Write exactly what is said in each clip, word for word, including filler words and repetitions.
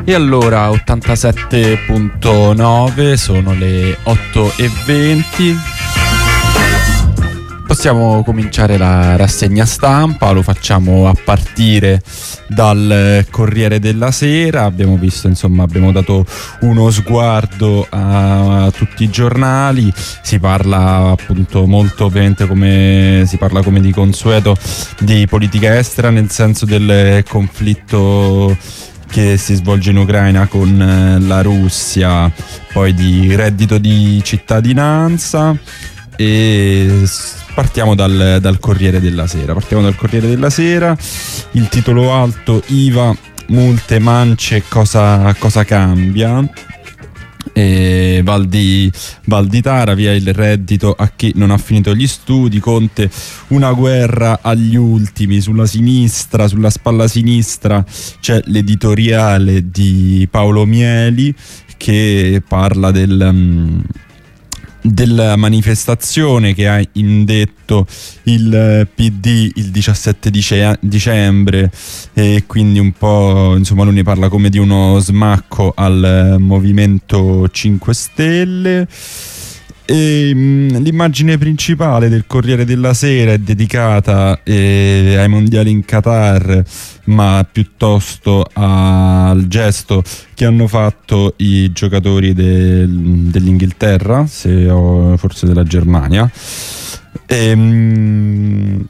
E allora ottantasette virgola nove, sono le otto e venti. Possiamo cominciare la rassegna stampa, lo facciamo a partire dal Corriere della Sera. Abbiamo visto, insomma, abbiamo dato uno sguardo a tutti i giornali. Si parla appunto molto, ovviamente, come si parla come di consueto, di politica estera, nel senso del conflitto che si svolge in Ucraina con la Russia, poi di reddito di cittadinanza. E partiamo dal, dal Corriere della Sera. Partiamo dal Corriere della Sera. Il titolo alto: I V A, multe, mance, cosa, cosa cambia? E Val di, Val di Tara, via il reddito a chi non ha finito gli studi. Conte, una guerra agli ultimi. Sulla sinistra, sulla spalla sinistra, c'è l'editoriale di Paolo Mieli che parla del... Um, della manifestazione che ha indetto il P D il diciassette dice- dicembre, e quindi un po', insomma, lui ne parla come di uno smacco al Movimento cinque Stelle. E mh, l'immagine principale del Corriere della Sera è dedicata eh, ai mondiali in Qatar, ma piuttosto al gesto che hanno fatto i giocatori del, dell'Inghilterra, se o forse della Germania. E, mh,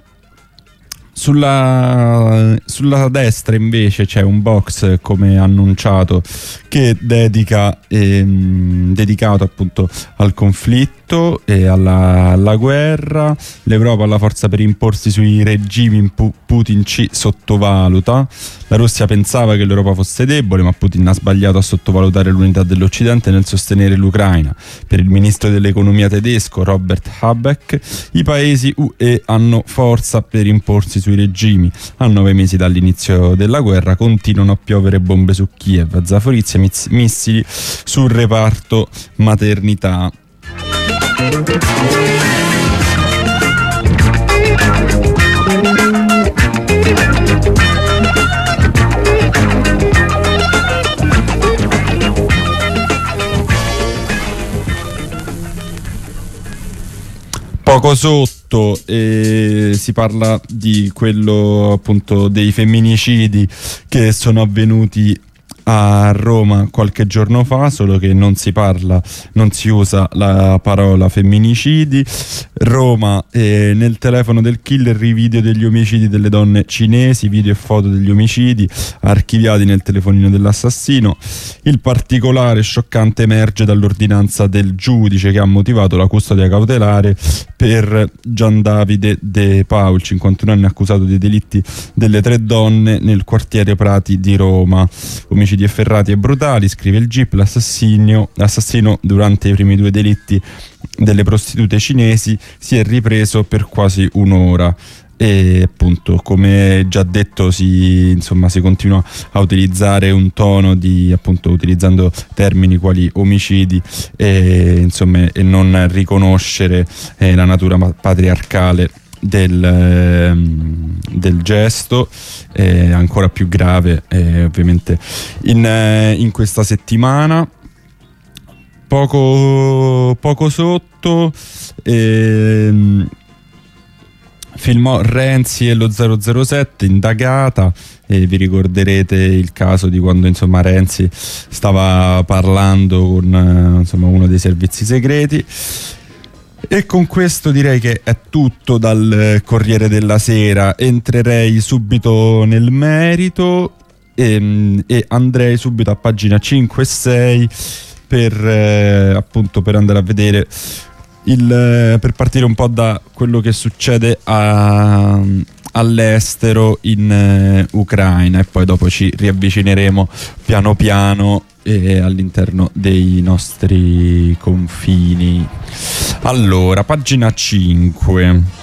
Sulla, sulla destra invece c'è un box, come annunciato, che dedica ehm, dedicato appunto al conflitto e alla, alla guerra. L'Europa ha la forza per imporsi sui regimi, Putin ci sottovaluta. La Russia pensava che l'Europa fosse debole, ma Putin ha sbagliato a sottovalutare l'unità dell'Occidente nel sostenere l'Ucraina. Per il ministro dell'economia tedesco Robert Habeck, i paesi U E hanno forza per imporsi sui regimi. A nove mesi dall'inizio della guerra continuano a piovere bombe su Kiev, Zaporizia, miss- missili sul reparto maternità. Poco sotto eh, si parla di quello, appunto, dei femminicidi che sono avvenuti a Roma qualche giorno fa, solo che non si parla, non si usa la parola femminicidi. Roma, eh, nel telefono del killer i video degli omicidi delle donne cinesi, video e foto degli omicidi archiviati nel telefonino dell'assassino. Il particolare scioccante emerge dall'ordinanza del giudice che ha motivato la custodia cautelare per Gian Davide De Paul, cinquantuno anni, accusato dei delitti delle tre donne nel quartiere Prati di Roma. Omicidi efferrati e brutali, scrive il G I P. L'assassino, l'assassino durante i primi due delitti delle prostitute cinesi si è ripreso per quasi un'ora. E appunto, come già detto, si, insomma, si continua a utilizzare un tono di, appunto, utilizzando termini quali omicidi e, insomma, e non riconoscere eh, la natura patriarcale del, eh, del gesto. Eh, ancora più grave eh, ovviamente in, eh, in questa settimana. Poco, poco sotto ehm, filmò Renzi e lo zero zero sette, indagata. E vi ricorderete il caso di quando, insomma, Renzi stava parlando con eh, insomma, uno dei servizi segreti. E con questo direi che è tutto dal Corriere della Sera. Entrerei subito nel merito e, e andrei subito a pagina cinque e sei per eh, appunto per andare a vedere il, per partire un po' da quello che succede a, all'estero in eh, Ucraina, e poi dopo ci riavvicineremo piano piano e all'interno dei nostri confini. Allora, pagina cinque.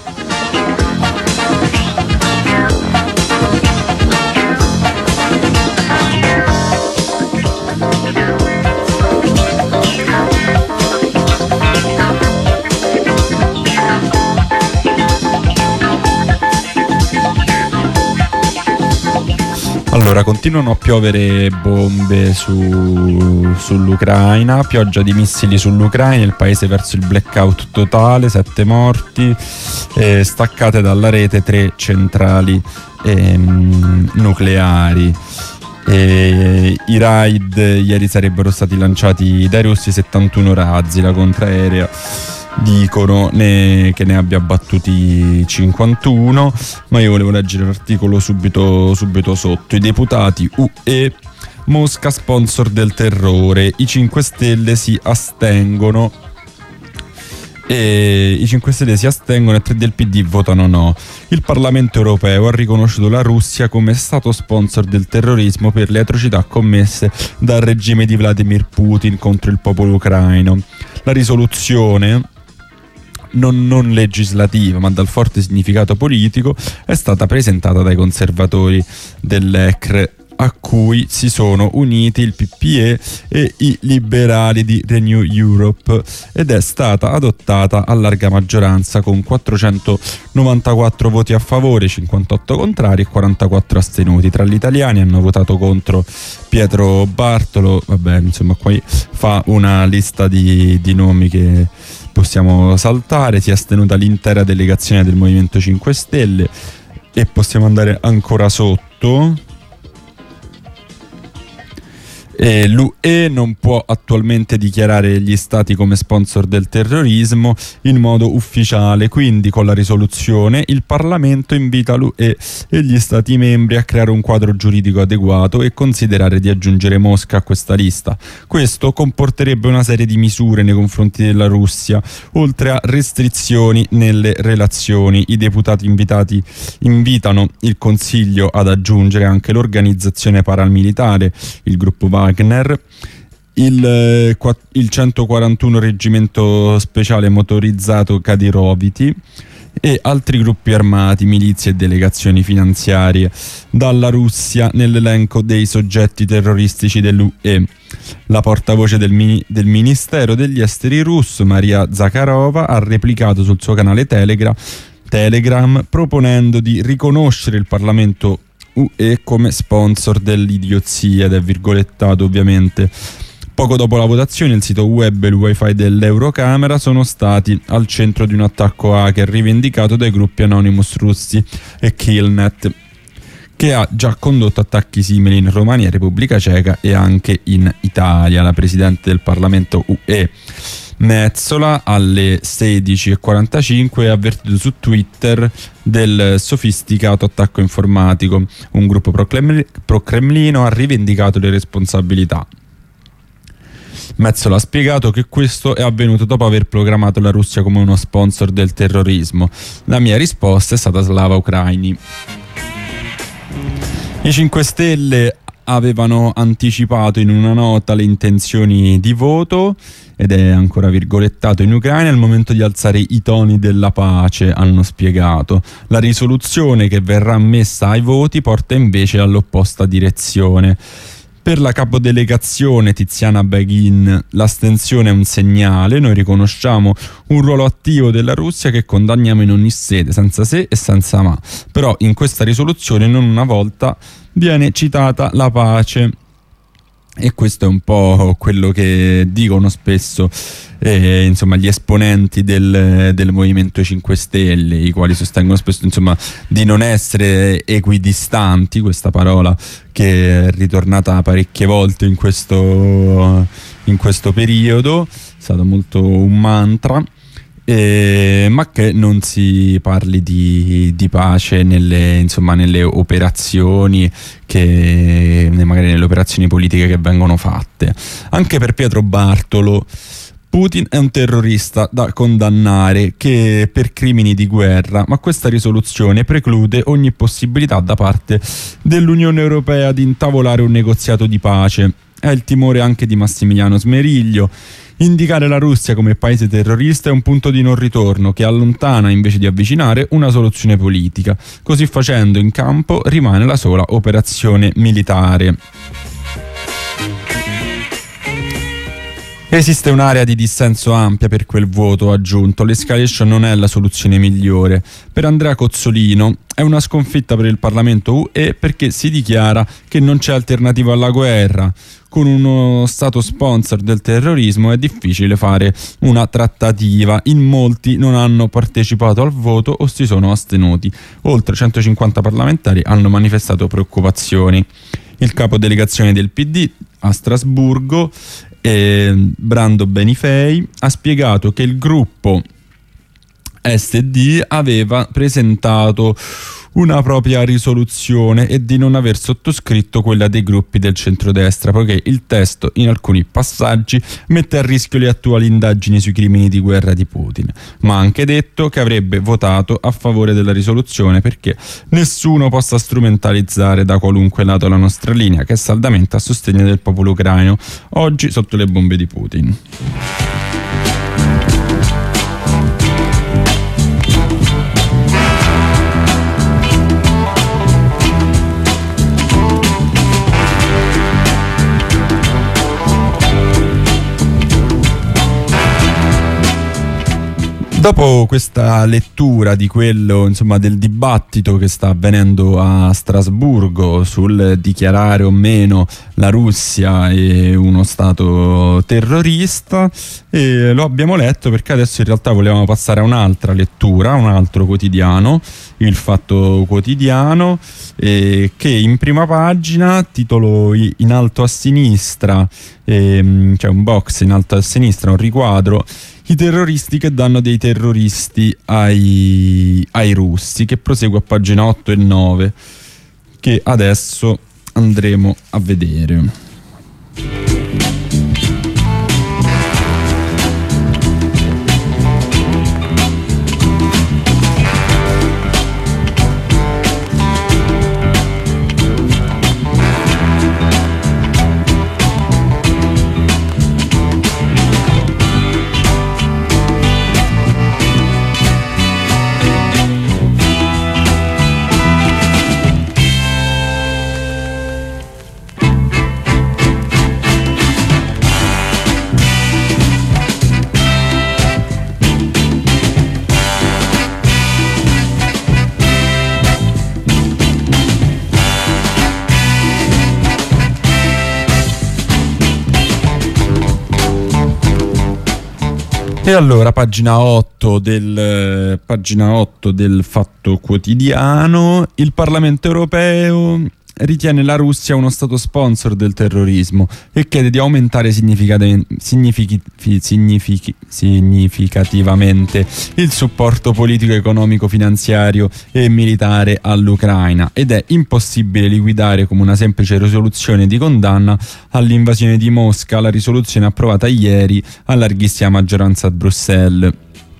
Allora, continuano a piovere bombe su, sull'Ucraina, pioggia di missili sull'Ucraina, il paese verso il blackout totale, sette morti, eh, staccate dalla rete tre centrali ehm, nucleari. E i raid ieri sarebbero stati lanciati dai russi, settantuno razzi, la contraerea dicono ne, che ne abbia battuti cinquantuno, ma io volevo leggere l'articolo subito, subito sotto. I deputati U E, Mosca sponsor del terrore, i cinque Stelle si astengono e i cinque Stelle si astengono e tre del P D votano no. Il Parlamento europeo ha riconosciuto la Russia come stato sponsor del terrorismo per le atrocità commesse dal regime di Vladimir Putin contro il popolo ucraino. La risoluzione, non, non legislativa ma dal forte significato politico, è stata presentata dai conservatori dell'E C R, a cui si sono uniti il P P E e i liberali di Renew Europe, ed è stata adottata a larga maggioranza con quattrocentonovantaquattro voti a favore, cinquantotto contrari e quarantaquattro astenuti. Tra gli italiani hanno votato contro Pietro Bartolo, vabbè, insomma qui fa una lista di, di nomi che possiamo saltare. Si è astenuta l'intera delegazione del Movimento cinque Stelle e possiamo andare ancora sotto. E l'U E non può attualmente dichiarare gli stati come sponsor del terrorismo in modo ufficiale, quindi con la risoluzione il Parlamento invita l'U E e gli stati membri a creare un quadro giuridico adeguato e considerare di aggiungere Mosca a questa lista. Questo comporterebbe una serie di misure nei confronti della Russia, oltre a restrizioni nelle relazioni. I deputati invitati invitano il Consiglio ad aggiungere anche l'organizzazione paramilitare, il gruppo Wagner, il, il centoquarantuno reggimento speciale motorizzato Kadiroviti e altri gruppi armati, milizie e delegazioni finanziarie dalla Russia nell'elenco dei soggetti terroristici dell'U E. La portavoce del, mini, del Ministero degli Esteri russo, Maria Zakharova, ha replicato sul suo canale Telegram, Telegram proponendo di riconoscere il Parlamento U E come sponsor dell'idiozia, ed è virgolettato ovviamente. Poco dopo la votazione il sito web e il wifi dell'Eurocamera sono stati al centro di un attacco hacker rivendicato dai gruppi Anonymous russi e Killnet, che ha già condotto attacchi simili in Romania, Repubblica Ceca e anche in Italia. La presidente del Parlamento U E Metsola alle sedici e quarantacinque ha avvertito su Twitter del sofisticato attacco informatico. Un gruppo pro-cremlino ha rivendicato le responsabilità. Metsola ha spiegato che questo è avvenuto dopo aver proclamato la Russia come uno sponsor del terrorismo. La mia risposta è stata Slava Ucraini. I cinque Stelle avevano anticipato in una nota le intenzioni di voto, ed è ancora virgolettato: in Ucraina è il momento di alzare i toni della pace, hanno spiegato. La risoluzione che verrà messa ai voti porta invece all'opposta direzione. Per la capodelegazione Tiziana Beghin l'astensione è un segnale: noi riconosciamo un ruolo attivo della Russia che condanniamo in ogni sede, senza se e senza ma. Però in questa risoluzione non una volta viene citata la pace. E questo è un po' quello che dicono spesso eh, insomma, gli esponenti del, del Movimento cinque Stelle, i quali sostengono spesso, insomma, di non essere equidistanti, questa parola che è ritornata parecchie volte in questo, in questo periodo, è stato molto un mantra. Eh, ma che non si parli di, di pace nelle, insomma, nelle operazioni che magari nelle operazioni politiche che vengono fatte. Anche per Pietro Bartolo Putin è un terrorista da condannare che per crimini di guerra, ma questa risoluzione preclude ogni possibilità da parte dell'Unione Europea di intavolare un negoziato di pace. È il timore anche di Massimiliano Smeriglio. Indicare la Russia come paese terrorista è un punto di non ritorno che allontana invece di avvicinare una soluzione politica. Così facendo, in campo rimane la sola operazione militare. Esiste un'area di dissenso ampia per quel voto, ha aggiunto. L'escalation non è la soluzione migliore. Per Andrea Cozzolino è una sconfitta per il Parlamento U E perché si dichiara che non c'è alternativa alla guerra. Con uno Stato sponsor del terrorismo è difficile fare una trattativa. In molti non hanno partecipato al voto o si sono astenuti. Oltre centocinquanta parlamentari hanno manifestato preoccupazioni. Il capo delegazione del P D a Strasburgo, eh, Brando Benifei, ha spiegato che il gruppo S D aveva presentato una propria risoluzione e di non aver sottoscritto quella dei gruppi del centrodestra, poiché il testo in alcuni passaggi mette a rischio le attuali indagini sui crimini di guerra di Putin, ma ha anche detto che avrebbe votato a favore della risoluzione perché nessuno possa strumentalizzare da qualunque lato la nostra linea, che è saldamente a sostegno del popolo ucraino, oggi sotto le bombe di Putin. Dopo questa lettura di quello, insomma, del dibattito che sta avvenendo a Strasburgo sul dichiarare o meno la Russia e uno stato terrorista, e lo abbiamo letto perché adesso in realtà volevamo passare a un'altra lettura, un altro quotidiano, il Fatto Quotidiano, eh, che in prima pagina, titolo in alto a sinistra, eh, cioè un box in alto a sinistra, un riquadro, i terroristi che danno dei terroristi ai, ai russi, che prosegue a pagina otto e nove, che adesso andremo a vedere. E allora, pagina otto del, pagina otto del Fatto Quotidiano, il Parlamento europeo ritiene la Russia uno stato sponsor del terrorismo e chiede di aumentare significativamente, significhi, significhi, significativamente il supporto politico, economico, finanziario e militare all'Ucraina, ed è impossibile liquidare come una semplice risoluzione di condanna all'invasione di Mosca la risoluzione approvata ieri a larghissima maggioranza a Bruxelles.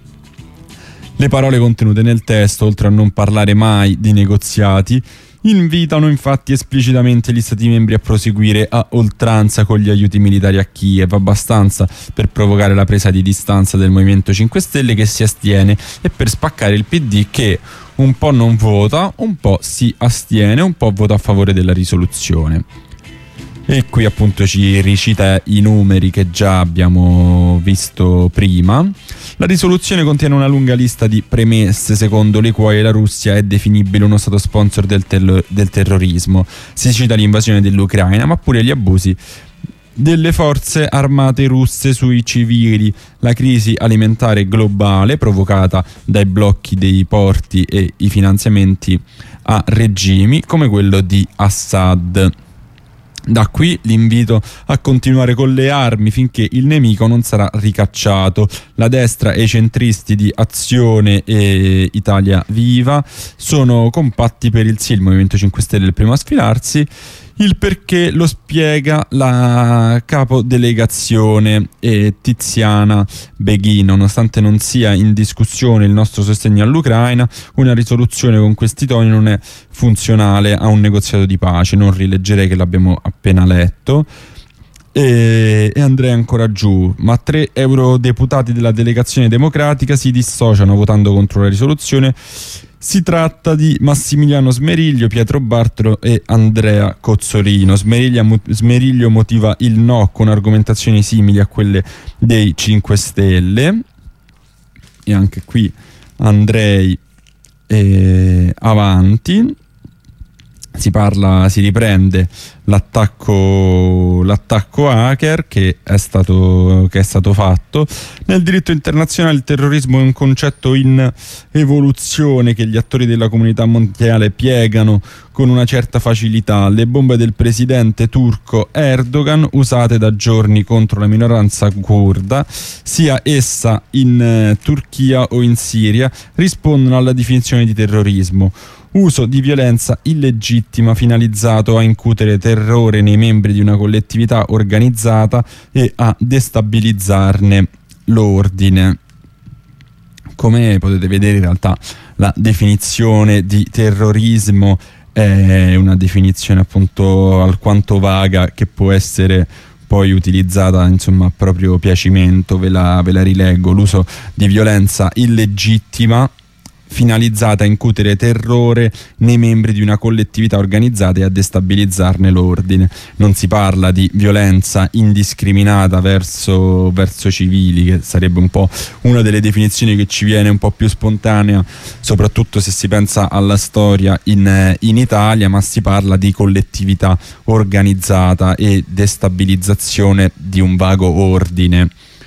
Le parole contenute nel testo, oltre a non parlare mai di negoziati, invitano infatti esplicitamente gli Stati membri a proseguire a oltranza con gli aiuti militari a Kiev, abbastanza per provocare la presa di distanza del Movimento cinque Stelle che si astiene e per spaccare il P D che un po' non vota, un po' si astiene, un po' vota a favore della risoluzione. E qui appunto ci ricita i numeri che già abbiamo visto prima. La risoluzione contiene una lunga lista di premesse secondo le quali la Russia è definibile uno stato sponsor del, ter- del terrorismo. Si cita l'invasione dell'Ucraina, ma pure gli abusi delle forze armate russe sui civili, la crisi alimentare globale provocata dai blocchi dei porti e i finanziamenti a regimi come quello di Assad. Da qui l'invito a continuare con le armi finché il nemico non sarà ricacciato. La destra e i centristi di Azione e Italia Viva sono compatti per il sì, il Movimento cinque Stelle è il primo a sfilarsi. Il perché lo spiega la capodelegazione eh, Tiziana Beghin. Nonostante non sia in discussione il nostro sostegno all'Ucraina, una risoluzione con questi toni non è funzionale a un negoziato di pace. Non rileggerei che l'abbiamo appena letto. E, e andrei ancora giù, ma tre eurodeputati della delegazione democratica si dissociano votando contro la risoluzione. Si tratta di Massimiliano Smeriglio, Pietro Bartolo e Andrea Cozzolino. Smeriglio motiva il no con argomentazioni simili a quelle dei cinque Stelle, e anche qui andrei eh, avanti. Si parla, si riprende l'attacco, l'attacco hacker che è stato, che è stato fatto. Nel diritto internazionale il terrorismo è un concetto in evoluzione che gli attori della comunità mondiale piegano con una certa facilità. Le bombe del presidente turco Erdogan, usate da giorni contro la minoranza curda, sia essa in eh, Turchia o in Siria, rispondono alla definizione di terrorismo: uso di violenza illegittima finalizzato a incutere terrore nei membri di una collettività organizzata e a destabilizzarne l'ordine. Come potete vedere, in realtà la definizione di terrorismo è una definizione appunto alquanto vaga, che può essere poi utilizzata insomma a proprio piacimento. Ve la, ve la rileggo: l'uso di violenza illegittima finalizzata a incutere terrore nei membri di una collettività organizzata e a destabilizzarne l'ordine. Non si parla di violenza indiscriminata verso, verso civili, che sarebbe un po' una delle definizioni che ci viene un po' più spontanea, soprattutto se si pensa alla storia in, in Italia, ma si parla di collettività organizzata e destabilizzazione di un vago ordine.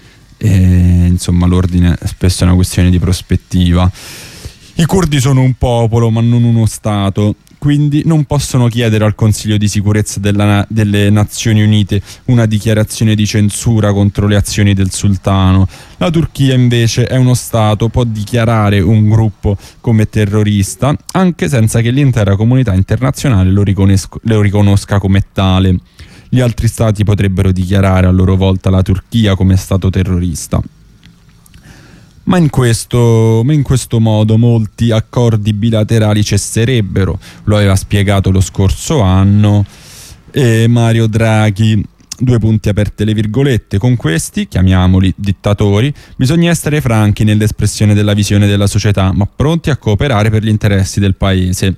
E, insomma, l'ordine spesso è una questione di prospettiva. I curdi sono un popolo, ma non uno Stato, quindi non possono chiedere al Consiglio di sicurezza della, delle Nazioni Unite una dichiarazione di censura contro le azioni del sultano. La Turchia invece è uno Stato, può dichiarare un gruppo come terrorista anche senza che l'intera comunità internazionale lo, riconosca, lo riconosca come tale. Gli altri Stati potrebbero dichiarare a loro volta la Turchia come Stato terrorista. Ma in questo, ma in questo modo molti accordi bilaterali cesserebbero. Lo aveva spiegato lo scorso anno eh, Mario Draghi. Due punti aperte le virgolette: con questi, chiamiamoli dittatori, bisogna essere franchi nell'espressione della visione della società, ma pronti a cooperare per gli interessi del paese.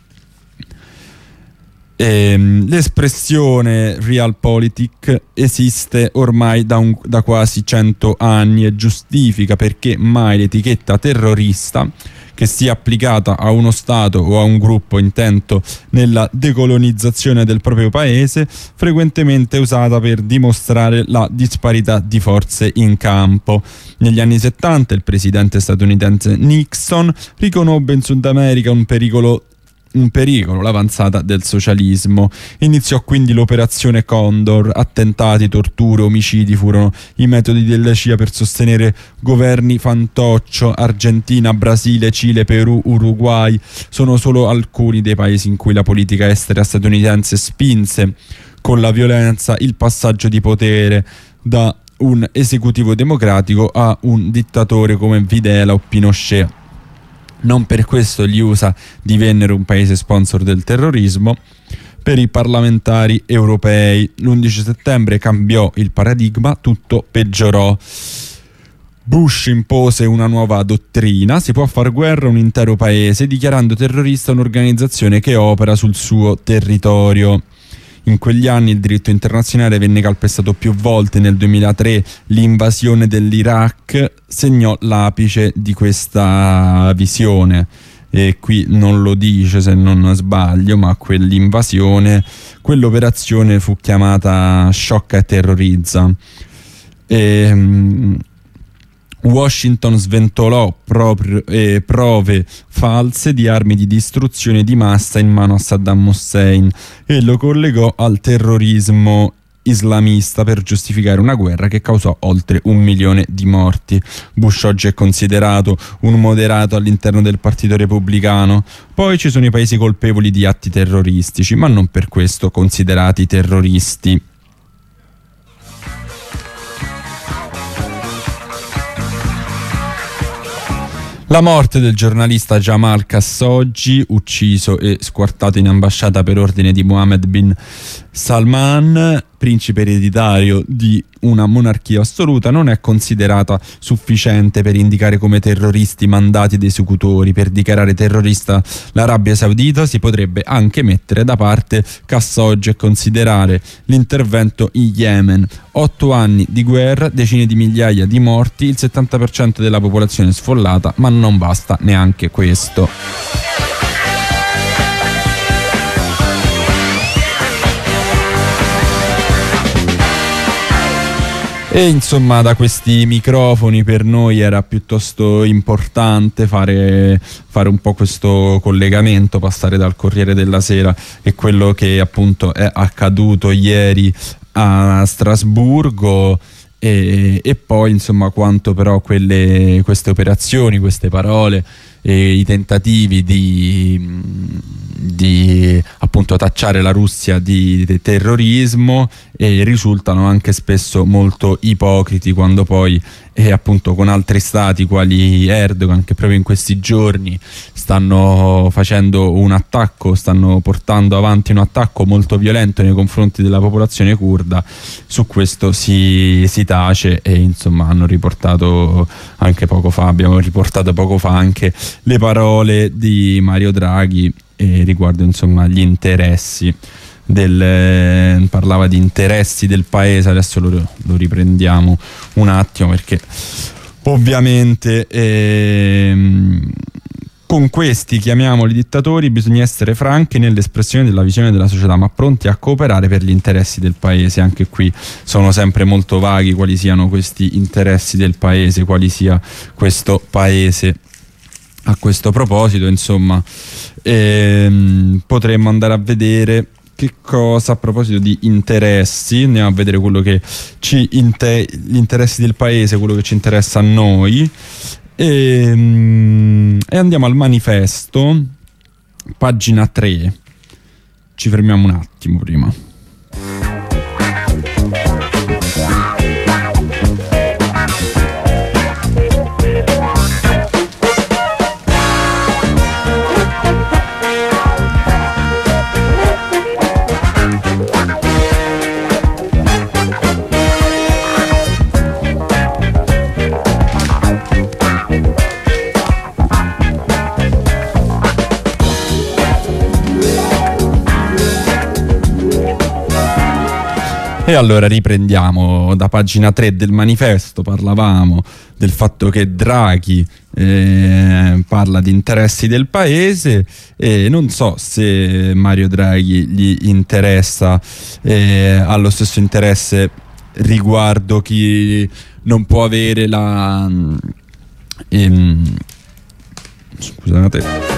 Ehm, l'espressione realpolitik esiste ormai da, un, da quasi cento anni e giustifica perché mai l'etichetta terrorista, che sia applicata a uno Stato o a un gruppo intento nella decolonizzazione del proprio paese, frequentemente usata per dimostrare la disparità di forze in campo. Negli anni settanta il presidente statunitense Nixon riconobbe in Sud America un pericolo un pericolo, l'avanzata del socialismo. Iniziò quindi l'operazione Condor. Attentati, torture, omicidi furono i metodi della C I A per sostenere governi fantoccio. Argentina, Brasile, Cile, Perù, Uruguay sono solo alcuni dei paesi in cui la politica estera statunitense spinse con la violenza il passaggio di potere da un esecutivo democratico a un dittatore come Videla o Pinochet. Non per questo gli U S A divennero un paese sponsor del terrorismo. Per i parlamentari europei l'undici settembre cambiò il paradigma, tutto peggiorò. Bush impose una nuova dottrina: si può far guerra a un intero paese dichiarando terrorista un'organizzazione che opera sul suo territorio. In quegli anni il diritto internazionale venne calpestato più volte. Nel duemilatré l'invasione dell'Iraq segnò l'apice di questa visione, e qui non lo dice se non sbaglio, ma quell'invasione, quell'operazione fu chiamata Sciocca e Terrorizza. E Washington sventolò proprio, eh, prove false di armi di distruzione di massa in mano a Saddam Hussein e lo collegò al terrorismo islamista per giustificare una guerra che causò oltre un milione di morti. Bush oggi è considerato un moderato all'interno del Partito Repubblicano. Poi ci sono i paesi colpevoli di atti terroristici, ma non per questo considerati terroristi. La morte del giornalista Jamal Khashoggi, ucciso e squartato in ambasciata per ordine di Mohammed bin Salman, principe ereditario di una monarchia assoluta, non è considerata sufficiente per indicare come terroristi mandati ed esecutori. Per dichiarare terrorista l'Arabia Saudita si potrebbe anche mettere da parte Khashoggi e considerare l'intervento in Yemen. Otto anni di guerra, decine di migliaia di morti, il settanta per cento della popolazione sfollata, ma non basta neanche questo. E insomma, da questi microfoni per noi era piuttosto importante fare, fare un po' questo collegamento, passare dal Corriere della Sera e quello che appunto è accaduto ieri a Strasburgo e, e poi insomma quanto però quelle, queste operazioni, queste parole e i tentativi di, di appunto tacciare la Russia di, di terrorismo e risultano anche spesso molto ipocriti quando poi e appunto con altri stati quali Erdogan, che proprio in questi giorni stanno facendo un attacco, stanno portando avanti un attacco molto violento nei confronti della popolazione curda, su questo si, si tace e insomma hanno riportato anche poco fa, abbiamo riportato poco fa anche le parole di Mario Draghi eh, riguardo insomma gli interessi del, eh, parlava di interessi del paese. Adesso lo, lo riprendiamo un attimo perché ovviamente ehm, con questi, chiamiamoli dittatori, bisogna essere franchi nell'espressione della visione della società, ma pronti a cooperare per gli interessi del paese. Anche qui sono sempre molto vaghi quali siano questi interessi del paese, quali sia questo paese. A questo proposito, insomma, ehm, potremmo andare a vedere che cosa, a proposito di interessi, andiamo a vedere quello che ci inter- gli interessi del paese, quello che ci interessa a noi, e, e andiamo al Manifesto, pagina tre. Ci fermiamo un attimo prima. E allora riprendiamo da pagina tre del Manifesto. Parlavamo del fatto che Draghi eh, parla di interessi del paese e non so se Mario Draghi gli interessa, eh, ha lo stesso interesse riguardo chi non può avere la ehm, scusate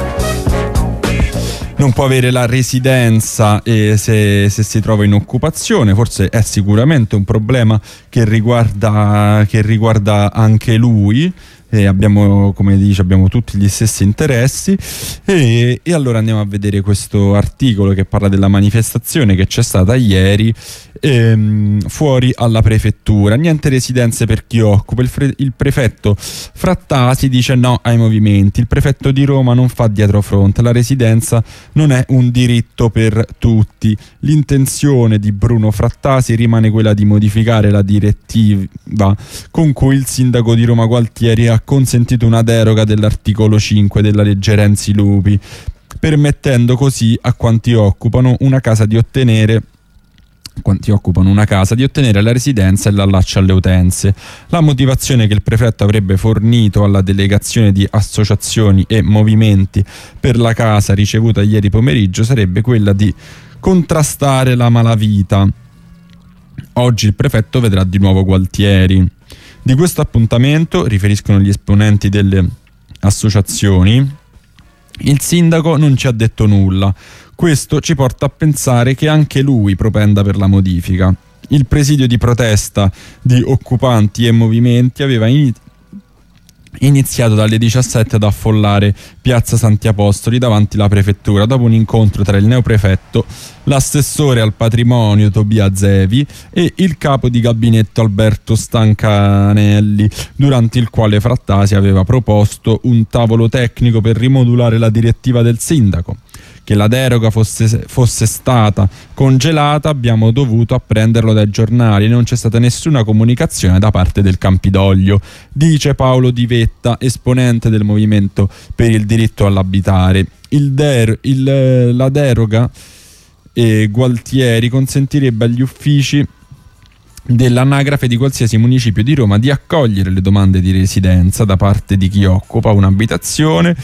non può avere la residenza eh, se, se si trova in occupazione. Forse è sicuramente un problema che riguarda, che riguarda anche lui. E abbiamo, come dice, abbiamo tutti gli stessi interessi e, e allora andiamo a vedere questo articolo che parla della manifestazione che c'è stata ieri ehm, fuori alla prefettura. Niente residenze per chi occupa. Il, fre- il prefetto Frattasi dice no ai movimenti. Il prefetto di Roma non fa dietrofront. La residenza non è un diritto per tutti. L'intenzione di Bruno Frattasi rimane quella di modificare la direttiva con cui il sindaco di Roma Gualtieri ha consentito una deroga dell'articolo cinque della legge Renzi-Lupi, permettendo così a quanti occupano una casa di ottenere quanti occupano una casa di ottenere la residenza e l'allaccio alle utenze. La motivazione che il prefetto avrebbe fornito alla delegazione di associazioni e movimenti per la casa ricevuta ieri pomeriggio sarebbe quella di contrastare la malavita. Oggi il prefetto vedrà di nuovo Gualtieri. Di questo appuntamento, riferiscono gli esponenti delle associazioni, il sindaco non ci ha detto nulla. Questo ci porta a pensare che anche lui propenda per la modifica. Il presidio di protesta di occupanti e movimenti aveva iniziato iniziato dalle diciassette ad affollare Piazza Santi Apostoli davanti alla prefettura dopo un incontro tra il neoprefetto, l'assessore al patrimonio Tobia Zevi e il capo di gabinetto Alberto Stancanelli, durante il quale Frattasi aveva proposto un tavolo tecnico per rimodulare la direttiva del sindaco, che la deroga fosse, fosse stata congelata, abbiamo dovuto apprenderlo dai giornali, non c'è stata nessuna comunicazione da parte del Campidoglio, dice Paolo Di Vetta, esponente del Movimento per il diritto all'abitare. Il der- il, la deroga eh, Gualtieri consentirebbe agli uffici dell'anagrafe di qualsiasi municipio di Roma di accogliere le domande di residenza da parte di chi occupa un'abitazione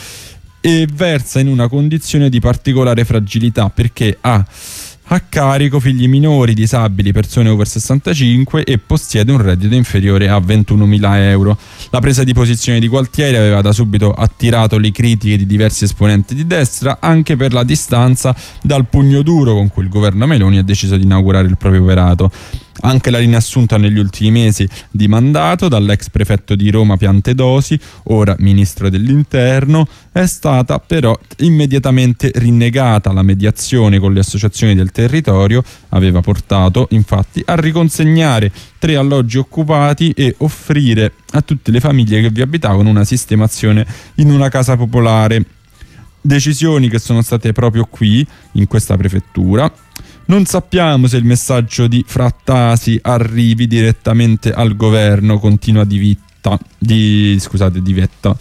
e versa in una condizione di particolare fragilità perché ha a carico figli minori, disabili, persone over sessantacinque e possiede un reddito inferiore a ventunomila euro. La presa di posizione di Gualtieri aveva da subito attirato le critiche di diversi esponenti di destra, anche per la distanza dal pugno duro con cui il governo Meloni ha deciso di inaugurare il proprio operato. Anche la linea assunta negli ultimi mesi di mandato dall'ex prefetto di Roma Piantedosi, ora ministro dell'interno, è stata però immediatamente rinnegata. La mediazione con le associazioni del territorio aveva portato infatti a riconsegnare tre alloggi occupati e offrire a tutte le famiglie che vi abitavano una sistemazione in una casa popolare. Decisioni che sono state proprio qui, in questa prefettura. Non sappiamo se il messaggio di Frattasi arrivi direttamente al governo, continua Di Vetta, di, scusate, Di Vetta,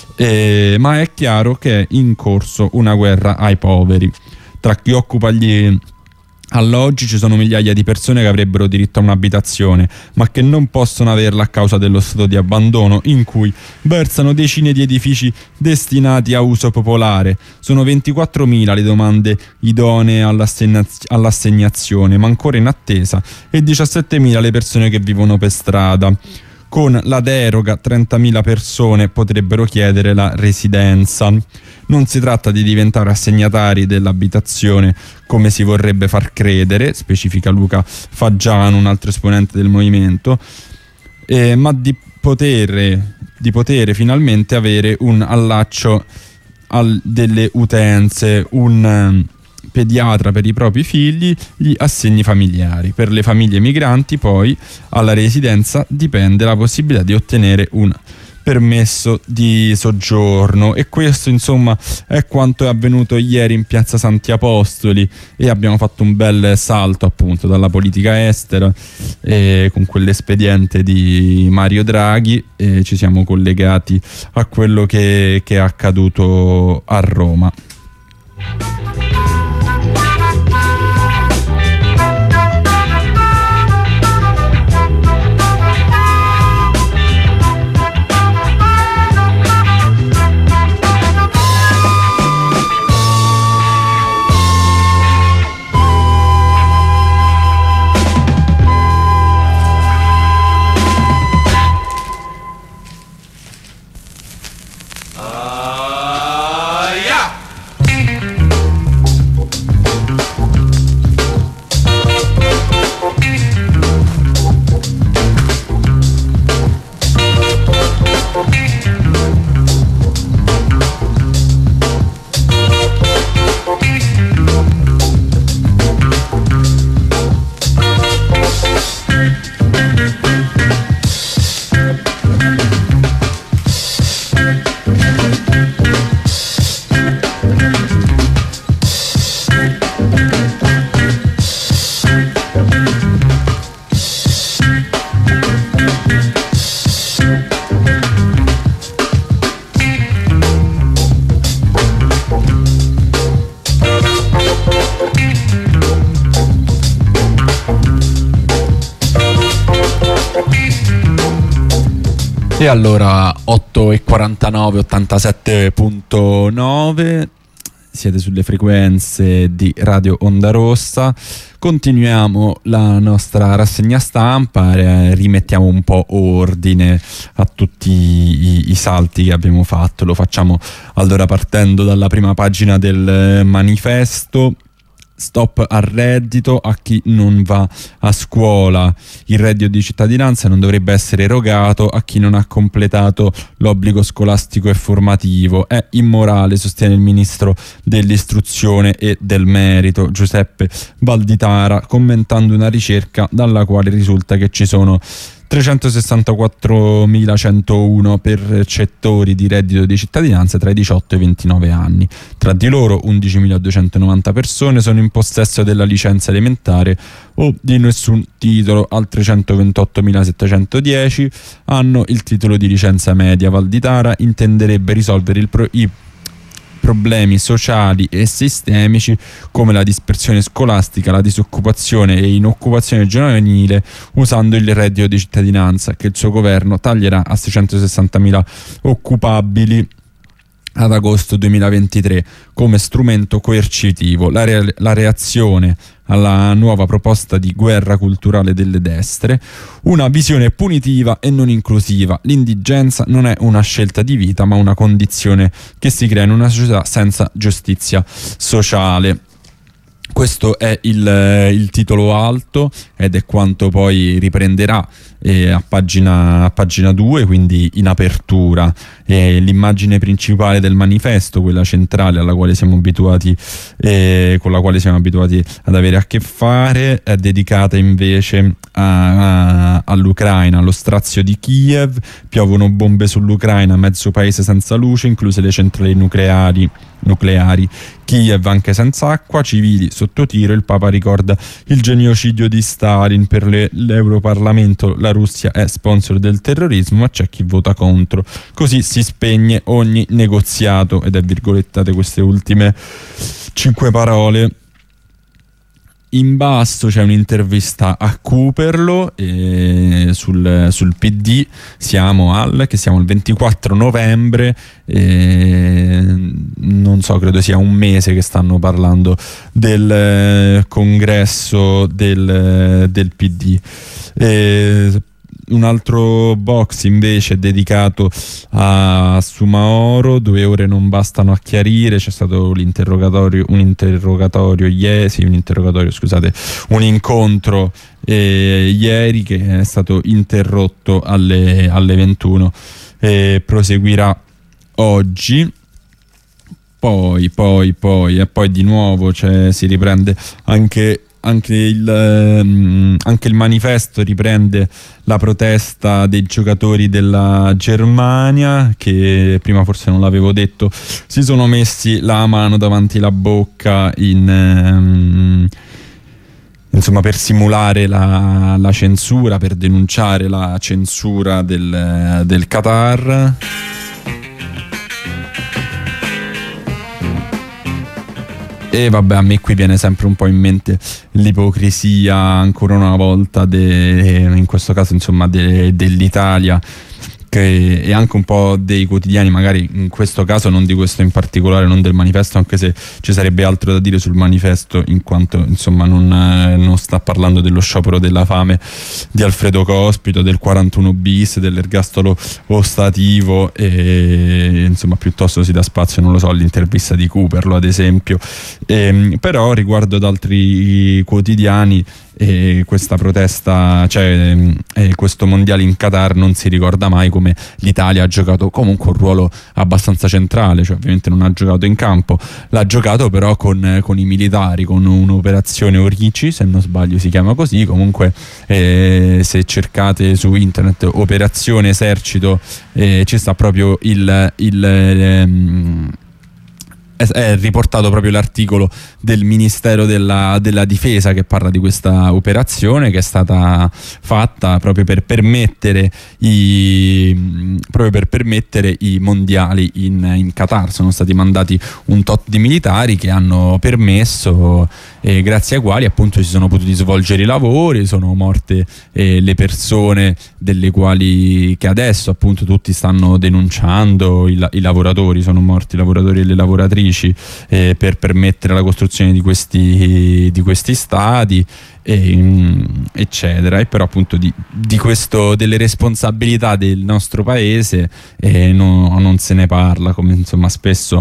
eh, ma è chiaro che è in corso una guerra ai poveri. Tra chi occupa gli alloggi ci sono migliaia di persone che avrebbero diritto a un'abitazione, ma che non possono averla a causa dello stato di abbandono in cui versano decine di edifici destinati a uso popolare. Sono ventiquattromila le domande idonee all'assegnaz- all'assegnazione, ma ancora in attesa, e diciassettemila le persone che vivono per strada. Con la deroga trentamila persone potrebbero chiedere la residenza. Non si tratta di diventare assegnatari dell'abitazione come si vorrebbe far credere, specifica Luca Faggiano, un altro esponente del movimento, eh, ma di poter, di poter finalmente avere un allaccio al, delle utenze, un pediatra per i propri figli, gli assegni familiari. Per le famiglie migranti poi alla residenza dipende la possibilità di ottenere un permesso di soggiorno, e questo insomma è quanto è avvenuto ieri in piazza Santi Apostoli, e abbiamo fatto un bel salto appunto dalla politica estera eh, con quell'espediente di Mario Draghi, e ci siamo collegati a quello che, che è accaduto a Roma. E allora otto e quarantanove, ottantasette virgola nove, siete sulle frequenze di Radio Onda Rossa. Continuiamo la nostra rassegna stampa, eh, rimettiamo un po' ordine a tutti i, i salti che abbiamo fatto. Lo facciamo allora partendo dalla prima pagina del manifesto. Stop al reddito a chi non va a scuola. Il reddito di cittadinanza non dovrebbe essere erogato a chi non ha completato l'obbligo scolastico e formativo. È immorale, sostiene il ministro dell'istruzione e del merito Giuseppe Valditara, commentando una ricerca dalla quale risulta che ci sono trecentosessantaquattromilacentouno percettori di reddito di cittadinanza tra i diciotto e i ventinove anni. Tra di loro undicimiladuecentonovanta persone sono in possesso della licenza elementare o di nessun titolo, altre centoventottomilasettecentodieci hanno il titolo di licenza media. Valditara intenderebbe risolvere il pro- i problemi sociali e sistemici come la dispersione scolastica, la disoccupazione e inoccupazione giovanile usando il reddito di cittadinanza che il suo governo taglierà a seicentosessantamila occupabili ad agosto duemilaventitré come strumento coercitivo. La, re- la reazione alla nuova proposta di guerra culturale delle destre, una visione punitiva e non inclusiva. L'indigenza non è una scelta di vita ma una condizione che si crea in una società senza giustizia sociale. Questo è il, il titolo alto ed è quanto poi riprenderà eh, a pagina a pagina due, quindi in apertura. Eh, l'immagine principale del manifesto, quella centrale alla quale siamo abituati eh, con la quale siamo abituati ad avere a che fare, è dedicata invece a, a, all'Ucraina, allo strazio di Kiev. Piovono bombe sull'Ucraina, mezzo paese senza luce, incluse le centrali nucleari nucleari. Kiev anche senza acqua, civili sotto tiro. Il Papa ricorda il genocidio di Stalin. Per le, l'Europarlamento la Russia è sponsor del terrorismo, ma c'è chi vota contro. Così si spegne ogni negoziato. Ed è virgolettate queste ultime cinque parole. In basso c'è un'intervista a Cooperlo eh, sul, sul P D. Siamo al che siamo il ventiquattro novembre, eh, non so, credo sia un mese che stanno parlando del eh, congresso del, del P D. Eh, un altro box invece è dedicato a Sumaoro. Due ore non bastano a chiarire. C'è stato l'interrogatorio, un interrogatorio ieri, sì, un interrogatorio, scusate, un incontro eh, ieri che è stato interrotto alle, alle ventuno e proseguirà oggi. Poi, poi, poi e poi di nuovo cioè, si riprende anche Anche il, ehm, anche il manifesto riprende la protesta dei giocatori della Germania che prima forse non l'avevo detto, si sono messi la mano davanti la bocca in, ehm, insomma per simulare la, la censura, per denunciare la censura del, del Qatar. E vabbè, a me qui viene sempre un po' in mente l'ipocrisia ancora una volta de, in questo caso insomma de, dell'Italia che, e anche un po' dei quotidiani, magari in questo caso non di questo in particolare, non del manifesto, anche se ci sarebbe altro da dire sul manifesto in quanto insomma non, non sta parlando dello sciopero della fame di Alfredo Cospito, del quarantuno bis, dell'ergastolo ostativo e insomma piuttosto si dà spazio, non lo so, all'intervista di Cooperlo ad esempio. E, però riguardo ad altri quotidiani e questa protesta, cioè eh, questo mondiale in Qatar non si ricorda mai come l'Italia ha giocato comunque un ruolo abbastanza centrale, cioè ovviamente non ha giocato in campo, l'ha giocato però con, con i militari, con un'operazione Orici, se non sbaglio si chiama così, comunque eh, se cercate su internet operazione esercito eh, ci sta proprio il, il ehm, è riportato proprio l'articolo del Ministero della, della Difesa che parla di questa operazione che è stata fatta proprio per permettere i, proprio per permettere i mondiali in, in Qatar. Sono stati mandati un tot di militari che hanno permesso, eh, grazie ai quali appunto si sono potuti svolgere i lavori, sono morte eh, le persone delle quali che adesso appunto tutti stanno denunciando, i, i lavoratori, sono morti i lavoratori e le lavoratrici Eh, per permettere la costruzione di questi, di questi stadi e, eccetera. E però appunto di, di questo, delle responsabilità del nostro paese eh, no, non se ne parla, come insomma spesso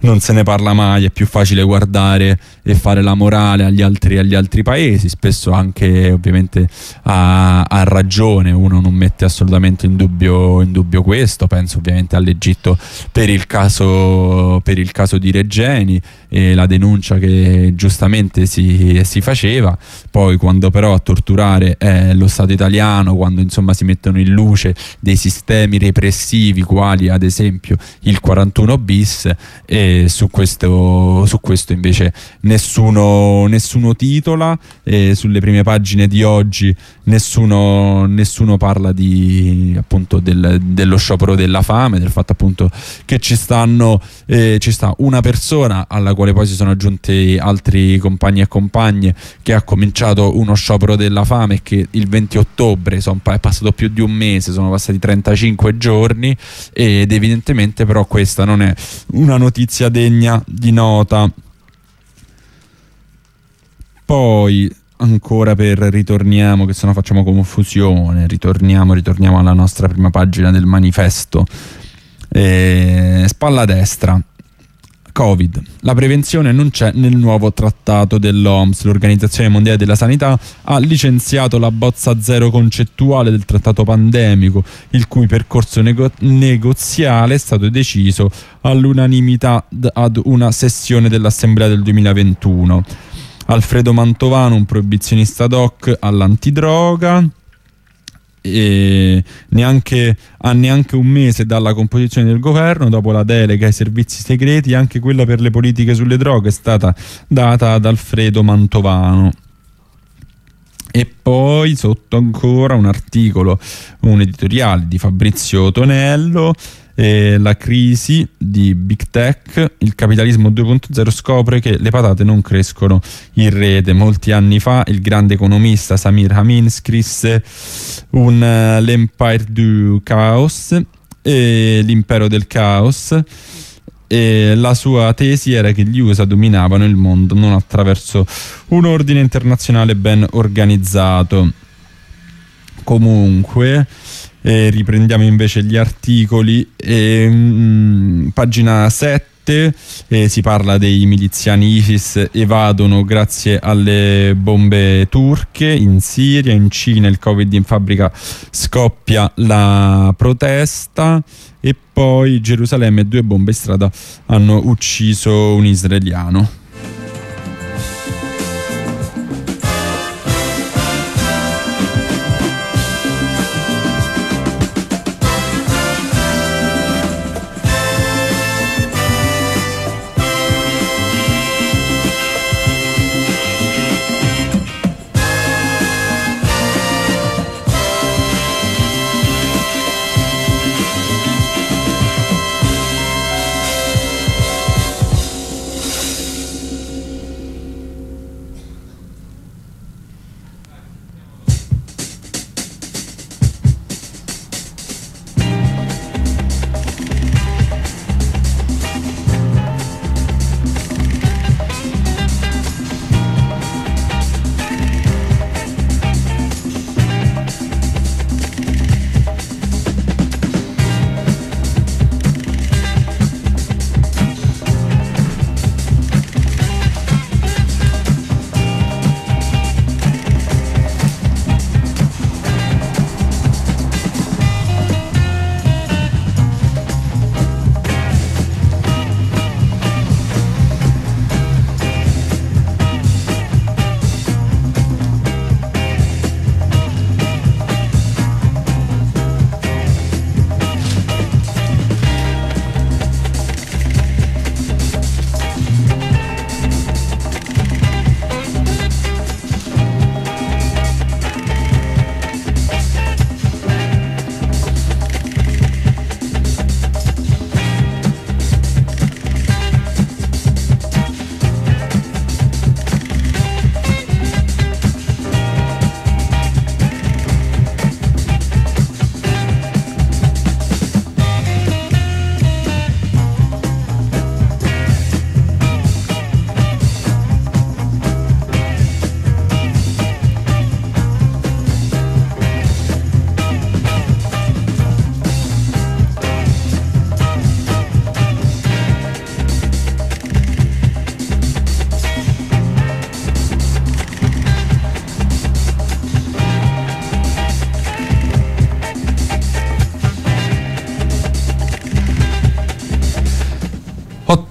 non se ne parla mai, è più facile guardare e fare la morale agli altri, agli altri paesi, spesso anche ovviamente ha, ha ragione, uno non mette assolutamente in dubbio, in dubbio questo, penso ovviamente all'Egitto per il caso, per il caso di Regeni e la denuncia che giustamente si, si faceva. Poi quando però a torturare è lo Stato italiano, quando insomma si mettono in luce dei sistemi repressivi quali ad esempio il quarantuno bis, e su questo, su questo invece nessuno, nessuno titola, e sulle prime pagine di oggi nessuno, nessuno parla di, appunto del, dello sciopero della fame, del fatto appunto che ci stanno eh, ci sta una persona alla quale poi si sono aggiunti altri compagni e compagne che ha cominciato uno sciopero della fame, che il venti ottobre son, è passato più di un mese, sono passati trentacinque giorni, ed evidentemente però questa non è una notizia degna di nota. Poi ancora per ritorniamo, che se no facciamo confusione, ritorniamo, ritorniamo alla nostra prima pagina del manifesto. Eh, spalla destra. Covid. La prevenzione non c'è nel nuovo trattato dell'O M S. L'Organizzazione Mondiale della Sanità ha licenziato la bozza zero concettuale del trattato pandemico, il cui percorso nego- negoziale è stato deciso all'unanimità d- ad una sessione dell'Assemblea del duemilaventuno. Alfredo Mantovano, un proibizionista doc all'antidroga, e neanche, a neanche un mese dalla composizione del governo, dopo la delega ai servizi segreti, anche quella per le politiche sulle droghe è stata data ad Alfredo Mantovano. E poi sotto ancora un articolo, un editoriale di Fabrizio Tonello, eh, la crisi di Big Tech, il capitalismo due punto zero scopre che le patate non crescono in rete. Molti anni fa il grande economista Samir Amin scrisse un uh, l'Empire du Chaos, eh, l'impero del caos, e la sua tesi era che gli U S A dominavano il mondo non attraverso un ordine internazionale ben organizzato. Comunque eh, riprendiamo invece gli articoli, e, mh, pagina sette, eh, si parla dei miliziani ISIS evadono grazie alle bombe turche in Siria. In Cina il Covid in fabbrica, scoppia la protesta. E poi Gerusalemme, due bombe in strada hanno ucciso un israeliano.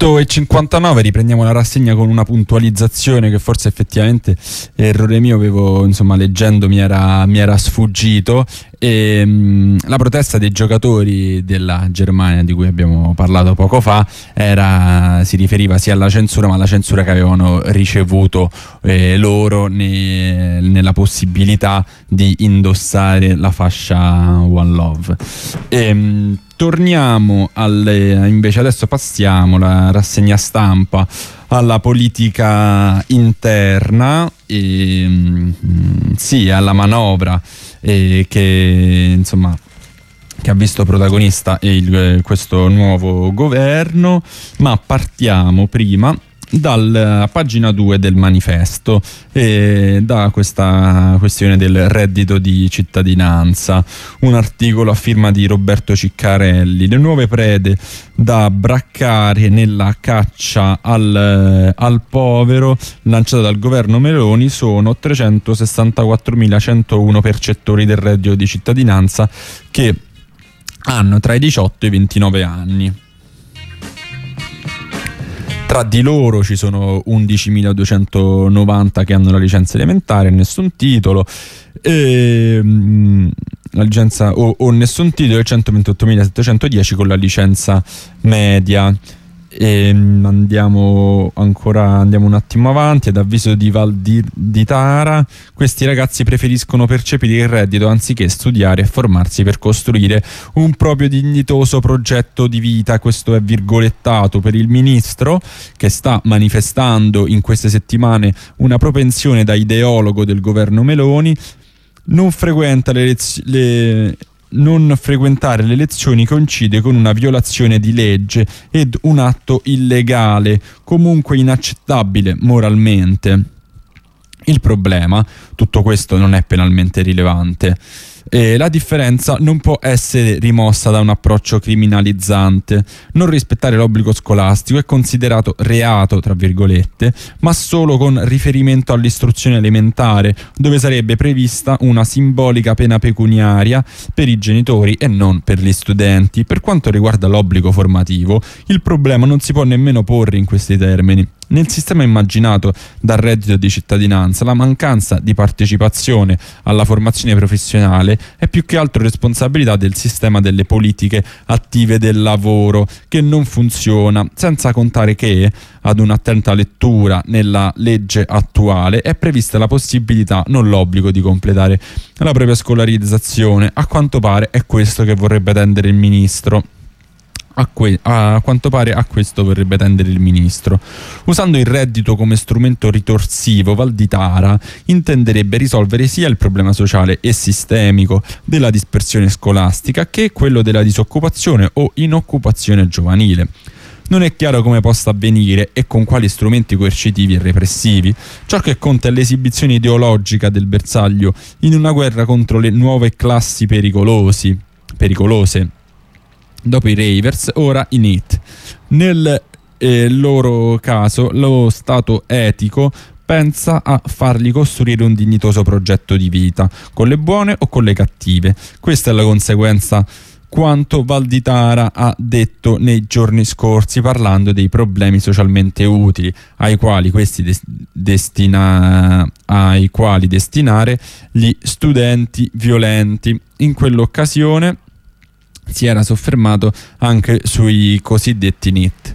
otto e cinquantanove, riprendiamo la rassegna con una puntualizzazione che forse effettivamente, errore mio, avevo, insomma, leggendo mi era, mi era sfuggito. E, mh, la protesta dei giocatori della Germania, di cui abbiamo parlato poco fa, era, si riferiva sia alla censura, ma alla censura che avevano ricevuto eh, loro ne, nella possibilità di indossare la fascia One Love. E, mh, torniamo alle, invece adesso passiamo la rassegna stampa alla politica interna e mh, sì, alla manovra eh, che insomma che ha visto protagonista il, questo nuovo governo, ma partiamo prima dalla pagina due del manifesto e da questa questione del reddito di cittadinanza, un articolo a firma di Roberto Ciccarelli. Le nuove prede da braccare nella caccia al, al povero lanciata dal governo Meloni sono trecentosessantaquattromilacentouno percettori del reddito di cittadinanza che hanno tra i diciotto e i ventinove anni. Tra di loro ci sono undicimiladuecentonovanta che hanno la licenza elementare e nessun titolo, e, mh, la licenza o, o nessun titolo, e centoventottomilasettecentodieci con la licenza media. E andiamo ancora andiamo un attimo avanti. Ad avviso di Val di, di Tara, questi ragazzi preferiscono percepire il reddito anziché studiare e formarsi per costruire un proprio dignitoso progetto di vita. Questo è virgolettato per il ministro, che sta manifestando in queste settimane una propensione da ideologo del governo Meloni. Non frequenta le, lez- le Non frequentare le lezioni coincide con una violazione di legge ed un atto illegale, comunque inaccettabile moralmente. Il problema, tutto questo non è penalmente rilevante. E la differenza non può essere rimossa da un approccio criminalizzante. Non rispettare l'obbligo scolastico è considerato reato, tra virgolette, ma solo con riferimento all'istruzione elementare, dove sarebbe prevista una simbolica pena pecuniaria per i genitori e non per gli studenti. Per quanto riguarda l'obbligo formativo, il problema non si può nemmeno porre in questi termini. Nel sistema immaginato dal reddito di cittadinanza, la mancanza di partecipazione alla formazione professionale è più che altro responsabilità del sistema delle politiche attive del lavoro, che non funziona, senza contare che, ad un'attenta lettura nella legge attuale, è prevista la possibilità, non l'obbligo, di completare la propria scolarizzazione. A quanto pare è questo che vorrebbe tendere il ministro. A, que- a quanto pare a questo vorrebbe tendere il ministro. Usando il reddito come strumento ritorsivo, Val di Tara intenderebbe risolvere sia il problema sociale e sistemico della dispersione scolastica che quello della disoccupazione o inoccupazione giovanile. Non è chiaro come possa avvenire e con quali strumenti coercitivi e repressivi. Ciò che conta è l'esibizione ideologica del bersaglio in una guerra contro le nuove classi pericolosi, pericolose. Dopo i ravers, ora i NEET. Nel eh, loro caso, lo Stato etico pensa a fargli costruire un dignitoso progetto di vita, con le buone o con le cattive. Questa è la conseguenza, quanto Val di Tara ha detto nei giorni scorsi, parlando dei problemi socialmente utili ai quali questi des- destina- ai quali destinare gli studenti violenti. In quell'occasione si era soffermato anche sui cosiddetti NEET,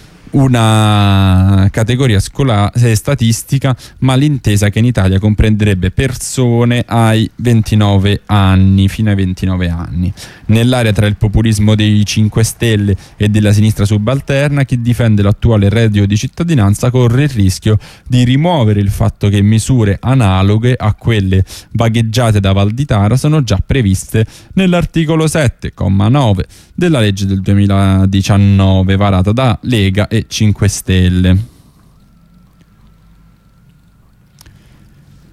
una categoria scola- statistica malintesa che in Italia comprenderebbe persone ai ventinove anni, fino ai ventinove anni. Nell'area tra il populismo dei cinque Stelle e della sinistra subalterna, chi difende l'attuale reddito di cittadinanza corre il rischio di rimuovere il fatto che misure analoghe a quelle vagheggiate da Val di Tara sono già previste nell'articolo sette, comma nove della legge del duemiladiciannove varata da Lega e cinque Stelle.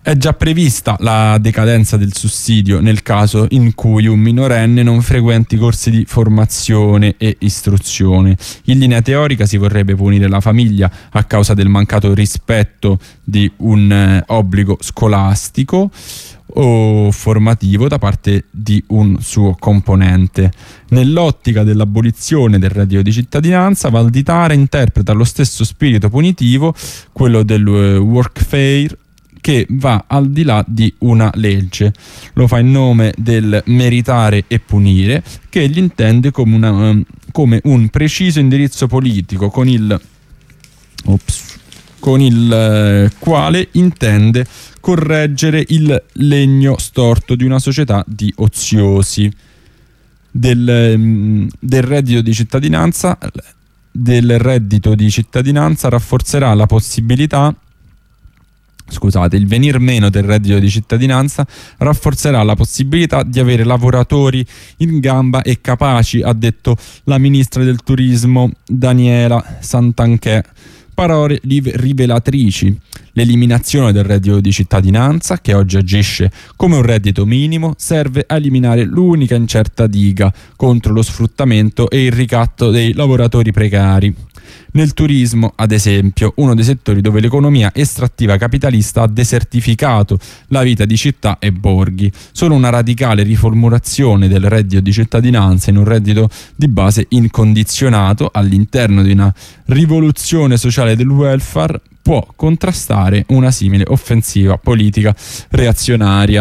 È già prevista la decadenza del sussidio nel caso in cui un minorenne non frequenti corsi di formazione e istruzione. In linea teorica si vorrebbe punire la famiglia a causa del mancato rispetto di un eh, obbligo scolastico o formativo da parte di un suo componente. Nell'ottica dell'abolizione del reddito di cittadinanza, Valditara interpreta lo stesso spirito punitivo, quello del uh, workfare, che va al di là di una legge. Lo fa in nome del meritare e punire, che egli intende come, una, um, come un preciso indirizzo politico con il, ops, con il eh, quale intende correggere il legno storto di una società di oziosi. Del, um, del reddito di cittadinanza del reddito di cittadinanza rafforzerà la possibilità Scusate, il venir meno del reddito di cittadinanza rafforzerà la possibilità di avere lavoratori in gamba e capaci, ha detto la ministra del turismo Daniela Santanchè. Parole rivelatrici. L'eliminazione del reddito di cittadinanza, che oggi agisce come un reddito minimo, serve a eliminare l'unica incerta diga contro lo sfruttamento e il ricatto dei lavoratori precari. Nel turismo, ad esempio, uno dei settori dove l'economia estrattiva capitalista ha desertificato la vita di città e borghi. Solo una radicale riformulazione del reddito di cittadinanza in un reddito di base incondizionato all'interno di una rivoluzione sociale del welfare può contrastare una simile offensiva politica reazionaria.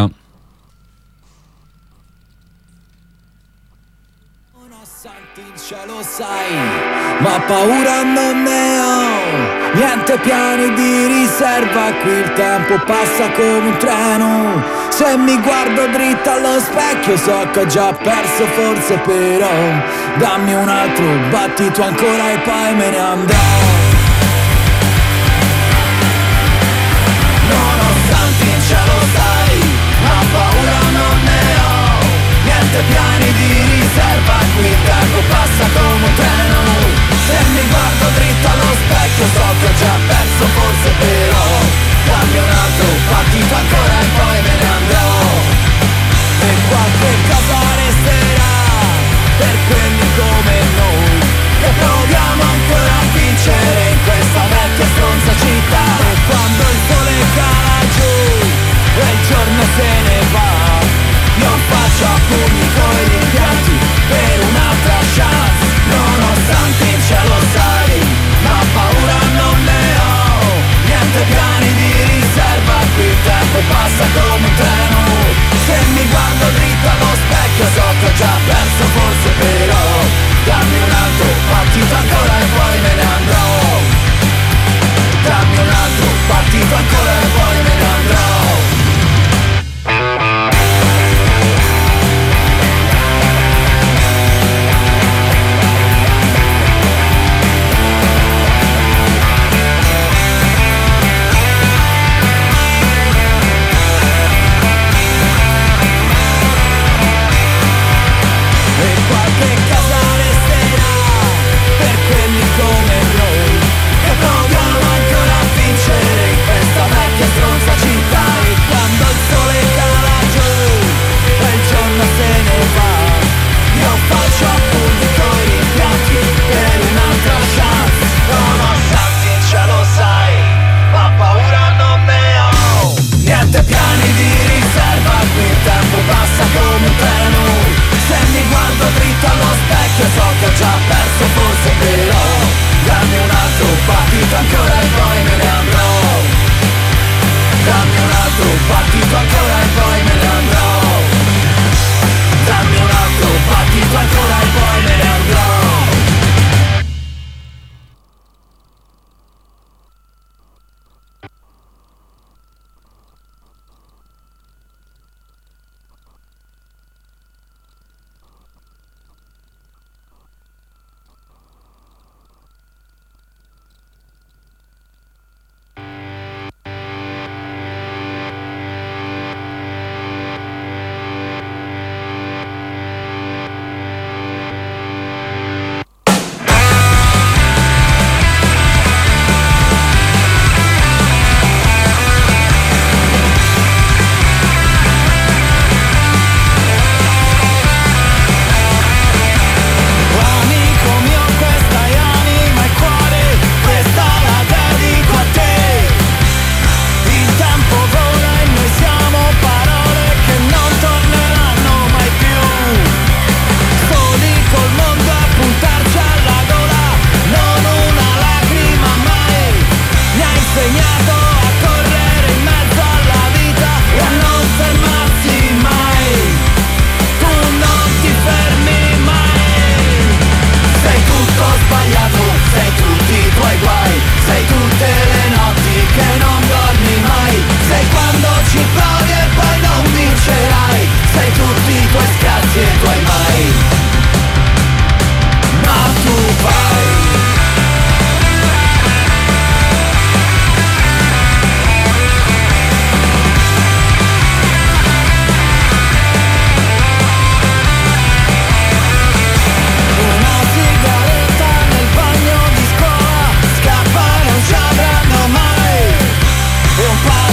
Lo sai, ma paura non ne ho, niente piani di riserva, qui il tempo passa come un treno. Se mi guardo dritto allo specchio so che ho già perso forse, però dammi un altro battito ancora e poi me ne andrò. Nonostante in cielo sai, ma paura non ne ho, niente piani di riserva, qui il tempo passa come un treno. Se mi guardo dritto allo specchio so che ho già perso forse, però dammi un altro battito ancora e poi me ne andrò. E qualche cosa resterà per quelli come noi, che proviamo ancora a vincere in questa vecchia stronza città. E quando il sole cala giù e il giorno se ne va, io faccio a pugni coi rimpianti per un'altra chance. Nonostante in cielo sai, ma paura non ne ho, niente piani di riserva, qui il tempo passa come un treno. Se mi guardo dritto allo specchio so che ho già perso forse, però dammi un altro battito ancora e poi me ne andrò. Dammi un altro battito ancora e poi me ne andrò.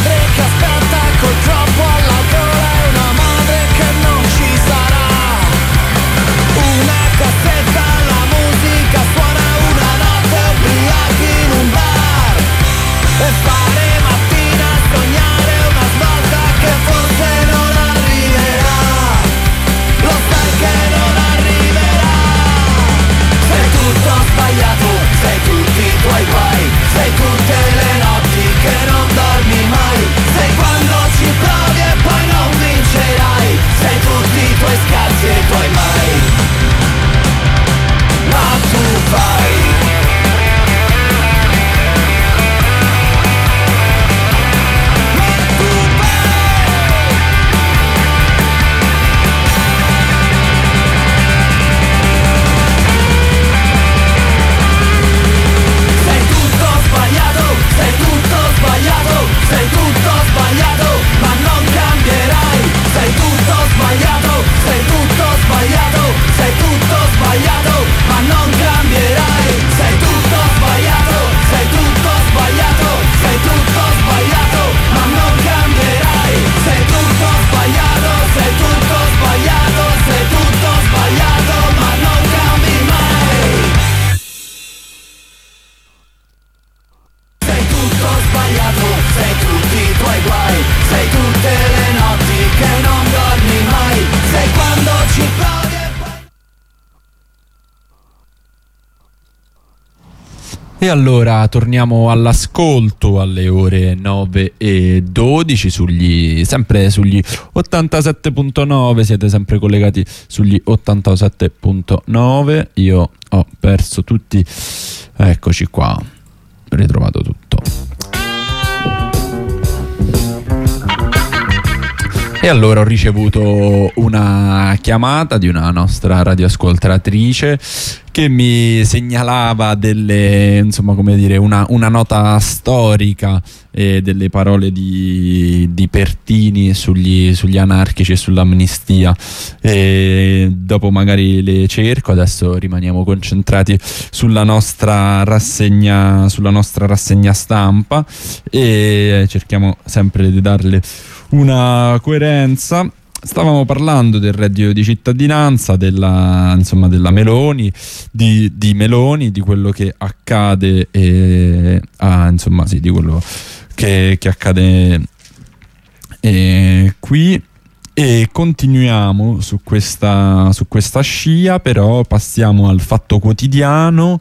madre che aspetta col troppo alla gola e una madre che non ci sarà. Una cassetta, la musica suona, una notte ubriachi in un bar e fare mattina a sognare una svolta che forse non arriverà. Lo sai che non arriverà. Sei tutto sbagliato, sei tutti i tuoi guai, sei tutte le notti che non dormi mai, sei quando ci provi e poi non vincerai, sei tutti i tuoi scarsi e i tuoi mai, ma tu fai. Sei tutto sbagliato, ma non cambierai. Sei tutto sbagliato, sei tutto sbagliato, sei tutto sbagliato, ma non cambierai. Sei tutto sbagliato, sei tutto sbagliato, sei tutto sbagliato, ma non cambierai. Sei tutto sbagliato, sei tutto sbagliato, sei tutto sbagliato, ma non cambi mai. Sei tutto sbagliato, sei tutti i tuoi guai, sei tutte le notti che non dormi mai, sei quando ci provi e poi... E allora torniamo all'ascolto alle ore nove e dodici sugli, sempre sugli ottantasette punto nove, siete sempre collegati sugli ottantasette punto nove. Io ho perso tutti, eccoci qua, ritrovato tutto. E allora ho ricevuto una chiamata di una nostra radioascoltatrice che mi segnalava delle, insomma, come dire, una, una nota storica e delle parole di, di Pertini sugli, sugli anarchici e sull'amnistia. E dopo magari le cerco, adesso rimaniamo concentrati sulla nostra rassegna, sulla nostra rassegna stampa e cerchiamo sempre di darle una coerenza. Stavamo parlando del reddito di cittadinanza, della, insomma, della Meloni, di, di Meloni, di quello che accade, e, ah, insomma, sì, di quello che, che accade eh, qui. E continuiamo su questa, su questa scia, però passiamo al Fatto Quotidiano.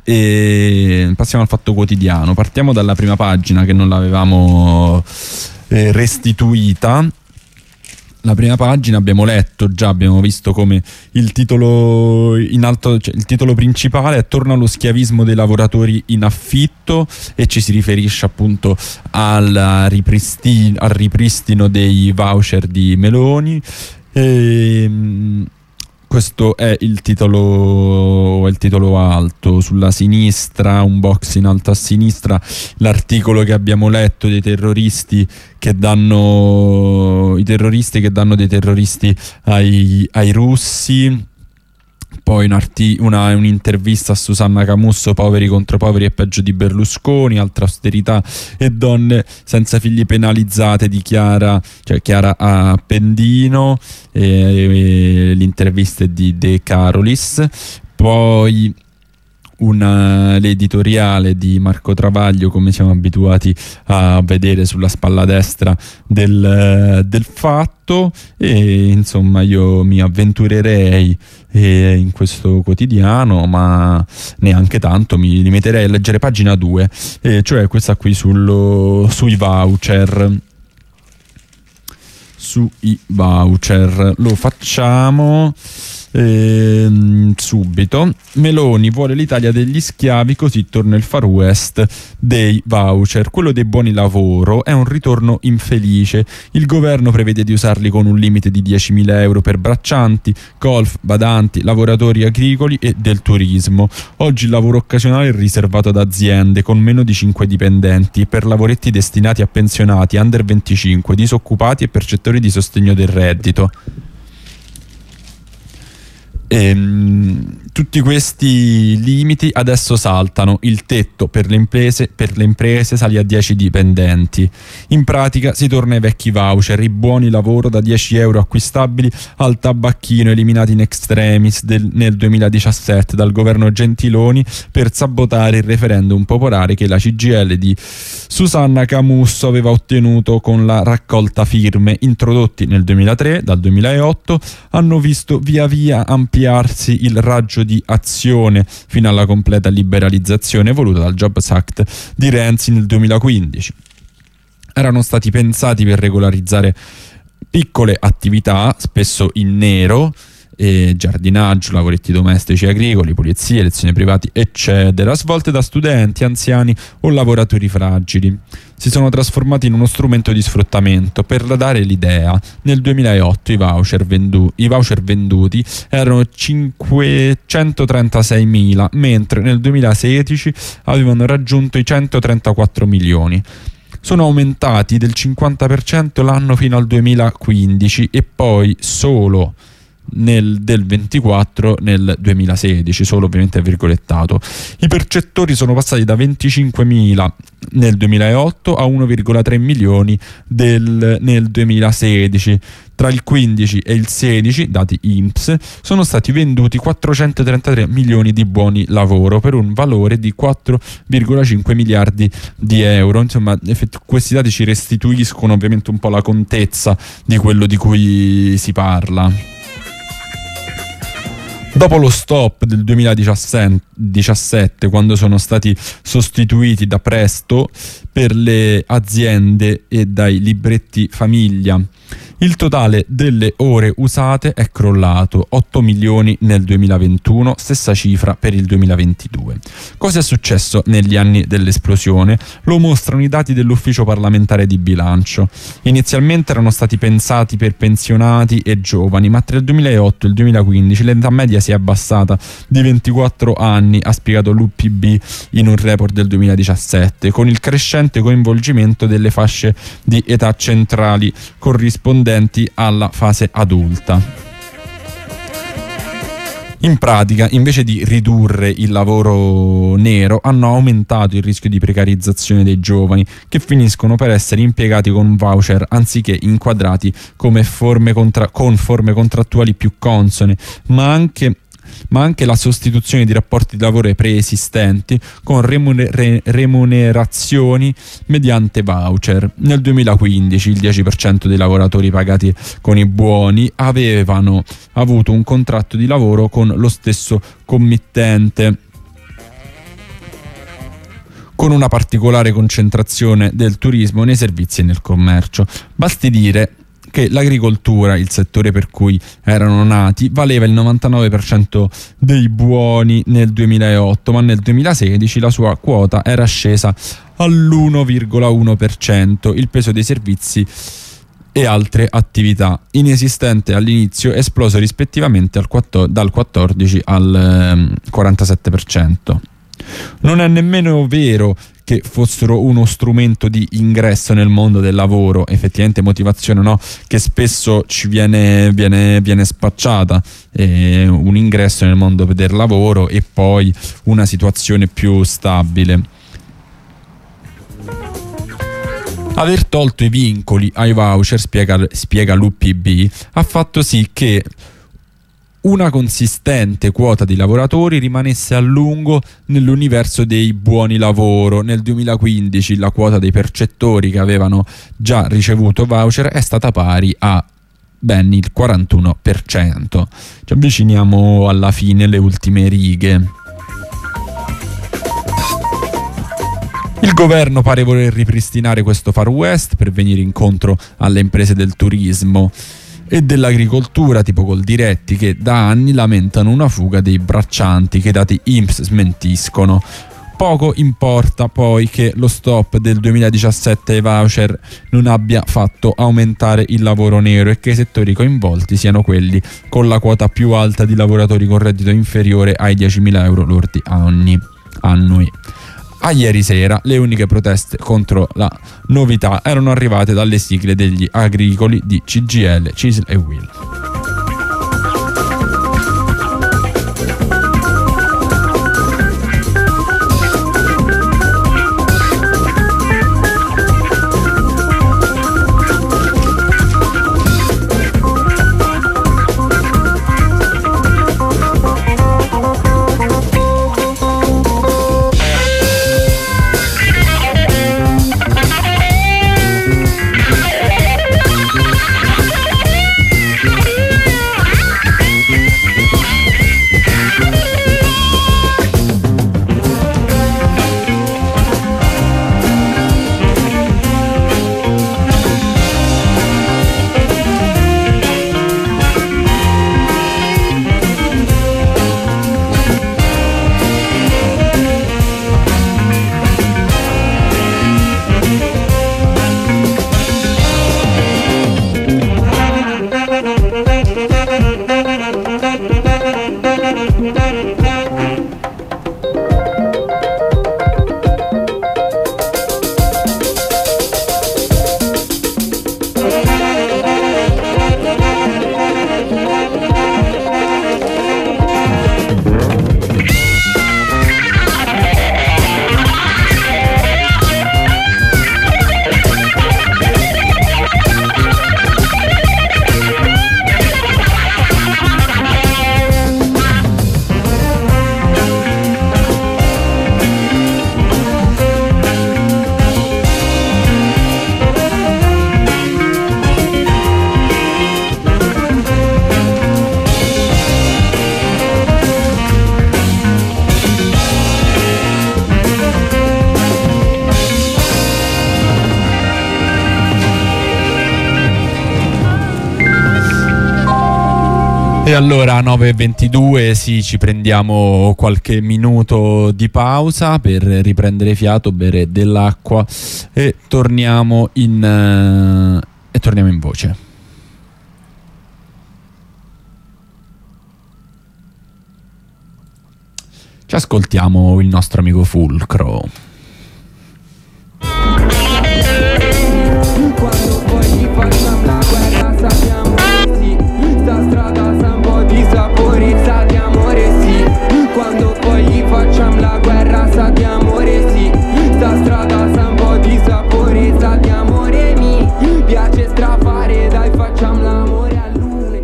E passiamo al Fatto Quotidiano. Partiamo dalla prima pagina che non l'avevamo eh, restituita. La prima pagina abbiamo letto già, abbiamo visto come il titolo in alto, cioè il titolo principale è "Torna lo schiavismo dei lavoratori in affitto", e ci si riferisce appunto al ripristino, al ripristino dei voucher di Meloni. E, questo è il titolo, il titolo alto. Sulla sinistra, un box in alto a sinistra, l'articolo che abbiamo letto dei terroristi che danno i terroristi che danno dei terroristi ai, ai russi. Poi un arti- una, un'intervista a Susanna Camusso, "Poveri contro poveri è peggio di Berlusconi, altra austerità e donne senza figli penalizzate", di Chiara, cioè Chiara Appendino, e, e l'intervista è di De Carolis. Poi una, l'editoriale di Marco Travaglio, come siamo abituati a vedere sulla spalla destra del, del Fatto. E insomma io mi avventurerei eh, in questo quotidiano, ma neanche tanto, mi limiterei a leggere pagina due, eh, cioè questa qui sullo, sui voucher. Sui voucher lo facciamo ehm, subito. Meloni vuole l'Italia degli schiavi, così torna il Far West dei voucher. Quello dei buoni lavoro è un ritorno infelice. Il governo prevede di usarli con un limite di diecimila euro per braccianti, golf, badanti, lavoratori agricoli e del turismo. Oggi il lavoro occasionale è riservato ad aziende con meno di cinque dipendenti e per lavoretti destinati a pensionati, under venticinque, disoccupati e percettori di sostegno del reddito. Ehm, tutti questi limiti adesso saltano. Il tetto per le imprese, per le imprese sale a dieci dipendenti. In pratica si torna ai vecchi voucher, i buoni lavoro da dieci euro acquistabili al tabacchino eliminati in extremis del, nel duemiladiciassette dal governo Gentiloni per sabotare il referendum popolare che la C G I L di Susanna Camusso aveva ottenuto con la raccolta firme. Introdotti nel duemilatré, dal duemilaotto hanno visto via via ampliarsi il raggio di azione fino alla completa liberalizzazione voluta dal Jobs Act di Renzi nel duemilaquindici. Erano stati pensati per regolarizzare piccole attività, spesso in nero, e giardinaggio, lavoretti domestici e agricoli, pulizie, lezioni private, eccetera, svolte da studenti, anziani o lavoratori fragili. Si sono trasformati in uno strumento di sfruttamento. Per dare l'idea, nel duemilaotto i voucher, vendu- i voucher venduti erano cinquecentotrentasei mila, mentre nel duemilasedici avevano raggiunto i centotrentaquattro milioni. Sono aumentati del cinquanta per cento l'anno fino al duemilaquindici e poi solo nel del ventiquattro nel duemilasedici, solo ovviamente virgolettato. I percettori sono passati da venticinquemila nel duemilaotto a uno virgola tre milioni del, nel duemilasedici. Tra il quindici e il sedici, dati I N P S, sono stati venduti quattrocentotrentatré milioni di buoni lavoro per un valore di quattro virgola cinque miliardi di euro. Insomma, questi dati ci restituiscono ovviamente un po' la contezza di quello di cui si parla. Dopo lo stop del duemiladiciassette, quando sono stati sostituiti da Presto per le aziende e dai libretti famiglia, il totale delle ore usate è crollato, otto milioni nel duemilaventuno, stessa cifra per il duemilaventidue. Cosa è successo negli anni dell'esplosione? Lo mostrano i dati dell'Ufficio parlamentare di bilancio. Inizialmente erano stati pensati per pensionati e giovani, ma tra il duemilaotto e il duemilaquindici l'età media si è abbassata di ventiquattro anni, ha spiegato l'U P B in un report del duemiladiciassette, con il crescente coinvolgimento delle fasce di età centrali corrispondenti alla fase adulta. In pratica, invece di ridurre il lavoro nero, hanno aumentato il rischio di precarizzazione dei giovani, che finiscono per essere impiegati con un voucher anziché inquadrati come forme contra- con forme contrattuali più consone, ma anche ma anche la sostituzione di rapporti di lavoro preesistenti con remuner- remunerazioni mediante voucher. Nel duemilaquindici il dieci per cento dei lavoratori pagati con i buoni avevano avuto un contratto di lavoro con lo stesso committente, con una particolare concentrazione del turismo nei servizi e nel commercio. Basti dire che l'agricoltura, il settore per cui erano nati, valeva il novantanove per cento dei buoni nel duemilaotto, ma nel duemilasedici la sua quota era scesa all'uno virgola uno per cento. Il peso dei servizi e altre attività, inesistente all'inizio, esploso rispettivamente al quattordici, dal quattordici al quarantasette per cento. Non è nemmeno vero che fossero uno strumento di ingresso nel mondo del lavoro, effettivamente motivazione, no? Che spesso ci viene, viene, viene spacciata, eh, un ingresso nel mondo del lavoro e poi una situazione più stabile. Aver tolto i vincoli ai voucher, spiega, spiega l'U P B, ha fatto sì che una consistente quota di lavoratori rimanesse a lungo nell'universo dei buoni lavoro. Nel duemilaquindici la quota dei percettori che avevano già ricevuto voucher è stata pari a ben il quarantuno per cento. Ci avviciniamo alla fine, le ultime righe. Il governo pare voler ripristinare questo Far West per venire incontro alle imprese del turismo e dell'agricoltura tipo Coldiretti, che da anni lamentano una fuga dei braccianti che i dati I N P S smentiscono. Poco importa poi che lo stop del duemiladiciassette ai voucher non abbia fatto aumentare il lavoro nero e che i settori coinvolti siano quelli con la quota più alta di lavoratori con reddito inferiore ai diecimila euro lordi anni, annui. A ieri sera le uniche proteste contro la novità erano arrivate dalle sigle degli agricoli di C G I L, C I S L e U I L. E allora nove e ventidue, sì, ci prendiamo qualche minuto di pausa per riprendere fiato, bere dell'acqua e torniamo in uh, e torniamo in voce. Ci ascoltiamo il nostro amico Fulcro. Quando poi facciamo la guerra sappiamo che sì, sta strada sa un po' di sapore, sa di amore sì. Quando poi gli facciamo la guerra sa di amore sì, sta strada sa un po' di sapore, sa di amore mi piace strafare, dai facciamo l'amore a lunedì.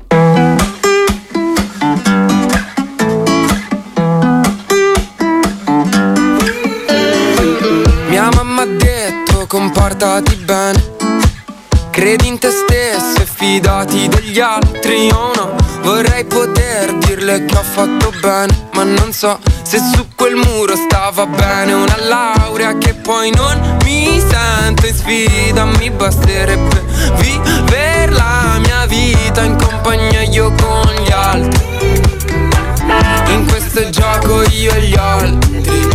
Mia mamma ha detto comportati bene, credi in te stesso e fidati degli altri. Io no, vorrei poter dirle che ho fatto bene, ma non so se su quel muro stava bene una laurea che poi non mi sento in sfida. Mi basterebbe vivere la mia vita in compagnia io con gli altri, in questo gioco io e gli altri.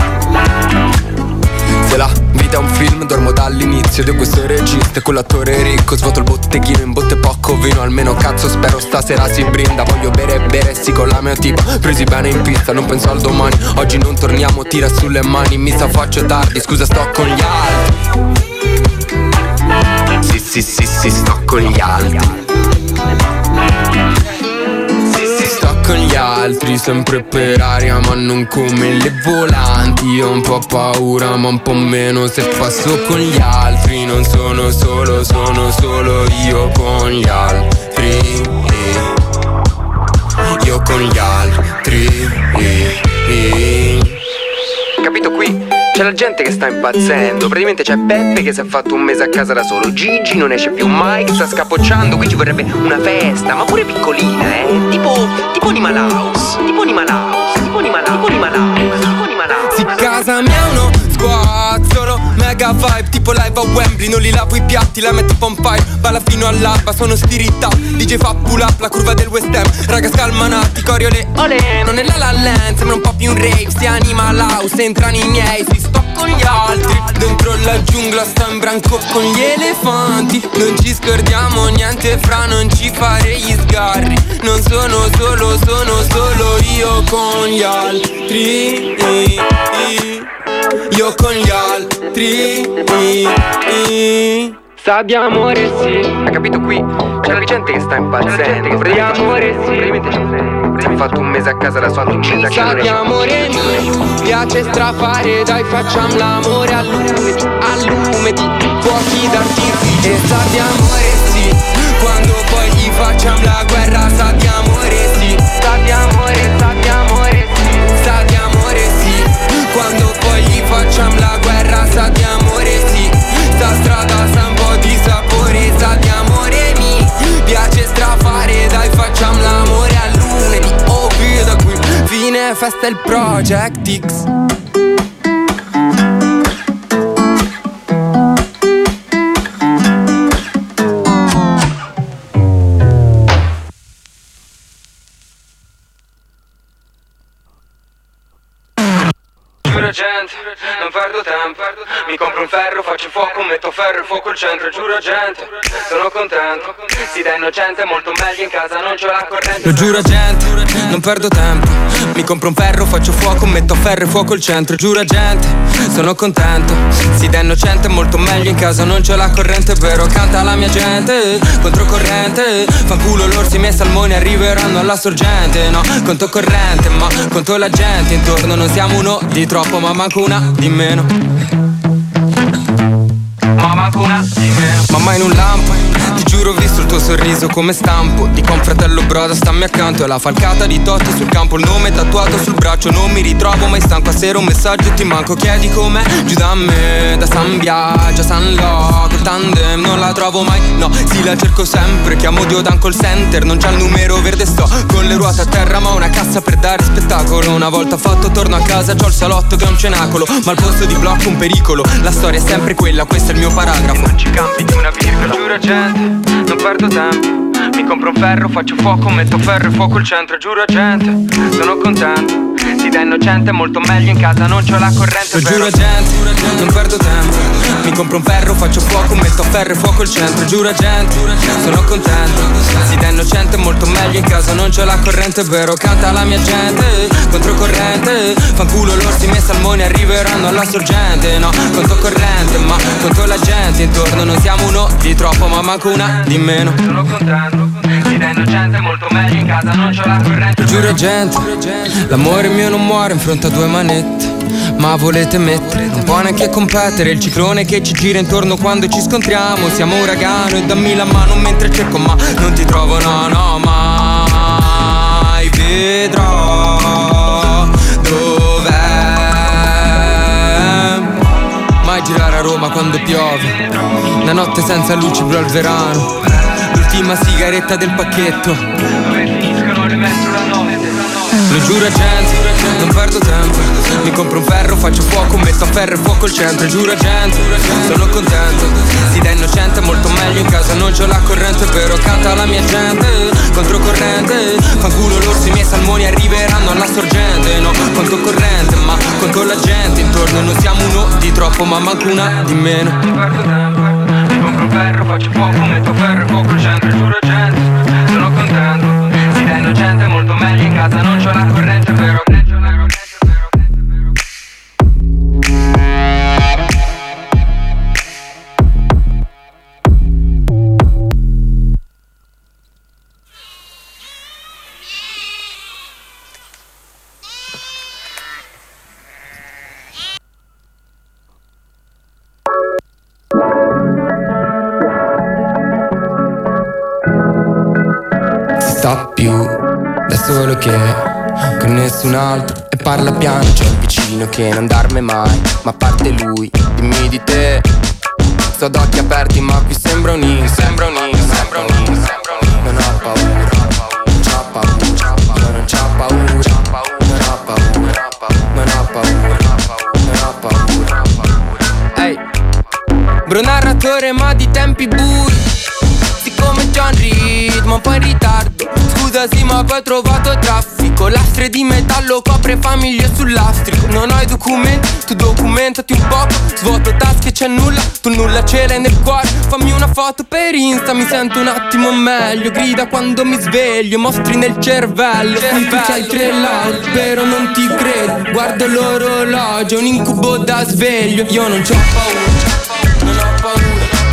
Se la vita è un film dormo dall'inizio di questo regista e con l'attore ricco svuoto il botteghino in botte poco vino, almeno cazzo spero stasera si brinda. Voglio bere bere sì con la mia tipa, presi bene in pista, non penso al domani. Oggi non torniamo, tira sulle mani, mi sa faccio tardi, scusa sto con gli altri. Sì sì sì sì sto con gli altri. Con gli altri sempre per aria ma non come le volanti. Io ho un po' paura ma un po' meno se passo con gli altri. Non sono solo, sono solo io con gli altri. Io con gli altri. Capito qui? C'è la gente che sta impazzendo. Praticamente c'è Peppe che si è fatto un mese a casa da solo, Gigi non esce più mai, che sta scapocciando. Qui ci vorrebbe una festa, ma pure piccolina, eh. Tipo, tipo Animal House. Tipo Animal House. Tipo Animal House. Tipo Animal House. Tipo Animal House. Sì, casa mia è uno squad, solo mega vibe, tipo live a Wembley. Non li lavo i piatti, la metto on fire, balla fino all'alba, sono spirita. D J fa pull up, la curva del West Ham. Raga scalmanati, coriole, ole. Non è la la land, sembra un po' più un rave. Sti Animal House, entrano i miei, si sto con gli altri. Dentro la giungla sto in branco con gli elefanti. Non ci scordiamo niente fra, non ci fare gli sgarri. Non sono solo, sono solo io con gli altri. Io con gli altri. Sa di amore sì. Hai capito qui? C'è la gente che sta impazzendo. Di amore sì. Si è fatto un mese a casa da sua lucida. Sa di amore mi piace strafare, dai facciamo l'amore a lunedì. A lunedì, fuochi d'artificio. E sa di amore sì. Quando poi gli facciamo la guerra sa di amore sì. Sa di amore, sa di amore sì. Sa di amore sì. Quando poi gli facciamo la guerra sa di amore sì. Sta strada sa un po' di sapore, sa di amore mi piace strafare, dai facciamo l'amore a lunedì. Oh qui da qui, fine festa il Project X. Giuro gente, non perdo tempo. Mi compro un ferro, faccio fuoco, metto ferro e fuoco al centro. Giuro gente, sono contento. Si da innocente, molto meglio in casa, non c'ho la corrente. Lo giuro gente, non perdo tempo. Mi compro un ferro, faccio fuoco, metto ferro e fuoco al centro. Giuro gente, sono contento. Si da innocente, molto meglio in casa, non c'ho la corrente. Vero, canta la mia gente, controcorrente. Fanculo l'orsi, i miei salmoni arriveranno alla sorgente. No, conto corrente, ma conto la gente intorno. Non siamo uno di troppo, ma manco una di meno. Ma manco una di meno. Mamma in un lampo, ti giuro ho visto il tuo sorriso come stampo di confratello broda, stammi accanto. E la falcata di Totti sul campo, il nome tatuato sul braccio. Non mi ritrovo mai stanco, a sera un messaggio ti manco. Chiedi com'è, giù da me, da San Biagio a San Lo. Col tandem non la trovo mai, no, sì la cerco sempre. Chiamo Dio da un call center, non c'ha il numero verde. Sto con le ruote a terra ma una cassa per dare spettacolo. Una volta fatto torno a casa, c'ho il salotto che è un cenacolo. Ma al posto di blocco un pericolo, la storia è sempre quella, questo è il mio paragrafo. Non ci cambi di una virgola. Giuro gente, non perdo tempo. Mi compro un ferro, faccio fuoco, metto ferro e fuoco il centro. Giuro gente, sono contento. Si da innocente è molto meglio in casa, non c'ho la corrente. Giuro gente, non perdo tempo. Mi compro un ferro, faccio fuoco, metto ferro e fuoco il centro. Giuro gente, sono contento. Si da innocente è molto meglio in casa, non c'ho la corrente, vero? Canta la mia gente, controcorrente. Fanculo l'orsi, i miei salmoni arriveranno alla sorgente. No, conto corrente, ma conto la gente intorno. Non siamo uno di troppo, ma manco una di meno. Sono contento, si da innocente è molto meglio in casa, non c'ho la corrente. Giuro gente, l'amore mio non muore in fronte a due manette. Ma volete mettere, non può neanche competere il ciclone che ci gira intorno quando ci scontriamo. Siamo uragano e dammi la mano mentre cerco, ma non ti trovo, no, no, mai vedrò dov'è. Mai girare a Roma quando piove, la notte senza luci bro al verano, l'ultima sigaretta del pacchetto. Dove finiscono le metro la notte? Lo giuro gente, non perdo tempo. Mi compro un ferro, faccio fuoco, metto a ferro e fuoco il centro. Giuro gente, sono contento. Si da innocente è molto meglio in casa, non c'ho la corrente, vero? Canta la mia gente, controcorrente. Fanculo l'orso, i miei salmoni arriveranno alla sorgente. No, conto corrente, ma conto la gente intorno. Non siamo uno di troppo, ma manco una di meno. Non perdo tempo. Mi compro un ferro, faccio fuoco, metto ferro e fuoco il centro. Giuro gente, sono contento. Si da innocente è molto meglio in casa, non c'ho la corrente, vero? Sta più da solo che con nessun altro e parla piano. C'è il vicino che non dorme mai, ma a parte lui, dimmi di te. Sto ad occhi aperti ma qui sembra un in, sembra un in, sembra un in, sembra un in. Non ho paura, non c'ho paura, non c'ho paura, non ho paura, non ho paura, non ho paura. Ehi, bro narratore ma di tempi bui, come John Reed, ma un po' in ritardo. Scusa sì ma poi ho trovato traffico. Lastre di metallo copre famiglie sul lastrico. Non ho i documenti, tu documentati un poco. Svuoto tasche c'è nulla, tu nulla ce l'hai nel cuore. Fammi una foto per Insta, mi sento un attimo meglio. Grida quando mi sveglio, mostri nel cervello. Qui tu c'hai tre lauree, però non ti credo. Guardo l'orologio, un incubo da sveglio. Io non c'ho paura, non ho paura.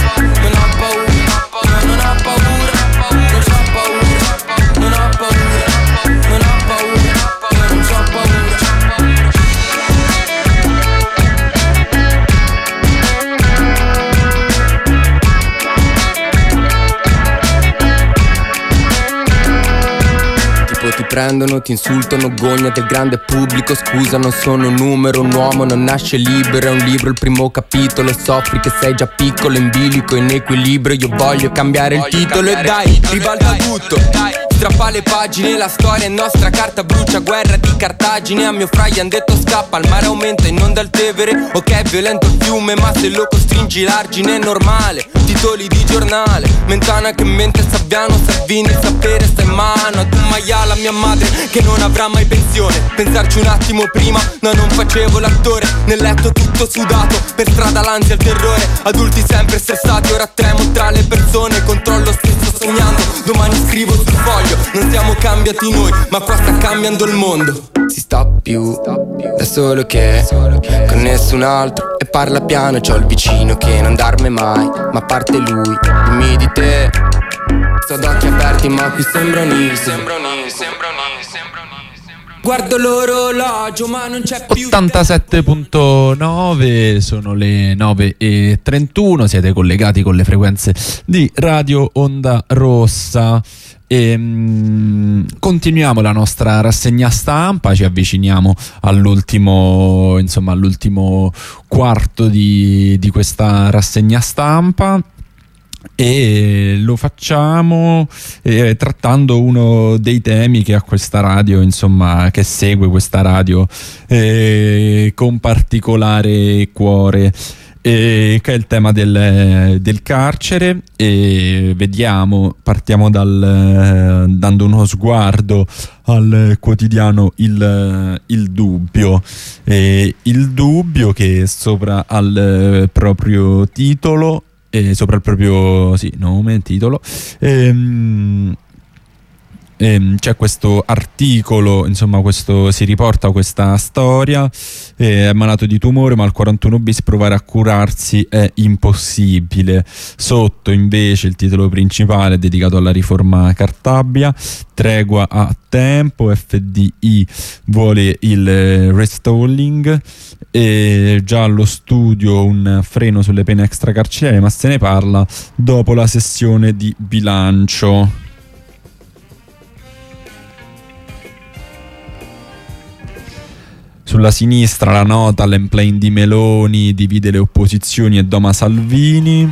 Ti prendono, ti insultano, gogna del grande pubblico. Scusa, non sono un numero, un uomo non nasce libero. È un libro, il primo capitolo. Soffri che sei già piccolo, in bilico, in equilibrio. Io voglio cambiare il titolo e dai, ribalta tutto. Strappa le pagine, la storia è nostra, carta brucia, guerra di Cartagine. A mio fraglia han detto scappa, il mare aumenta e non dal Tevere. Ok, è violento il fiume, ma se lo costringi l'argine è normale. Titoli di giornale, Mentana che mente Sabbiano, Salvini, il sapere sta in mano. Ad un maiala, mia madre, che non avrà mai pensione. Pensarci un attimo prima, no non facevo l'attore. Nel letto tutto sudato, per strada l'ansia e il terrore. Adulti sempre stressati, ora tremo tra le persone. Controllo stesso sognando, domani scrivo sul foglio. Non siamo cambiati noi, ma qua sta cambiando il mondo. Si sta più da solo che con nessun altro e parla piano. C'ho il vicino che non dorme mai, ma a parte lui, dimmi di te. Sto ad occhi aperti ma qui sembra un il, sembra un il, sembra un il, sembra un il. Guardo l'orologio ma non c'è più. ottantasette virgola nove, sono le nove e trentuno, siete collegati con le frequenze di Radio Onda Rossa. E, mh, continuiamo la nostra rassegna stampa, ci avviciniamo all'ultimo, insomma, all'ultimo quarto di, di questa rassegna stampa. E lo facciamo eh, trattando uno dei temi che a questa radio, insomma, che segue questa radio eh, con particolare cuore. E che è il tema del, del carcere, e vediamo, partiamo dal, dando uno sguardo al quotidiano Il, il Dubbio, e Il Dubbio che sopra al proprio titolo, e sopra il proprio sì, nome, titolo, ehm, ehm, c'è questo articolo, insomma questo, si riporta questa storia. È malato di tumore ma al quarantuno bis provare a curarsi è impossibile. Sotto invece il titolo principale è dedicato alla riforma Cartabia, tregua a tempo, F D I vuole il restalling, e già allo studio un freno sulle pene extracarcerarie, ma se ne parla dopo la sessione di bilancio. Sulla sinistra la nota, l'emplain di Meloni divide le opposizioni e doma Salvini.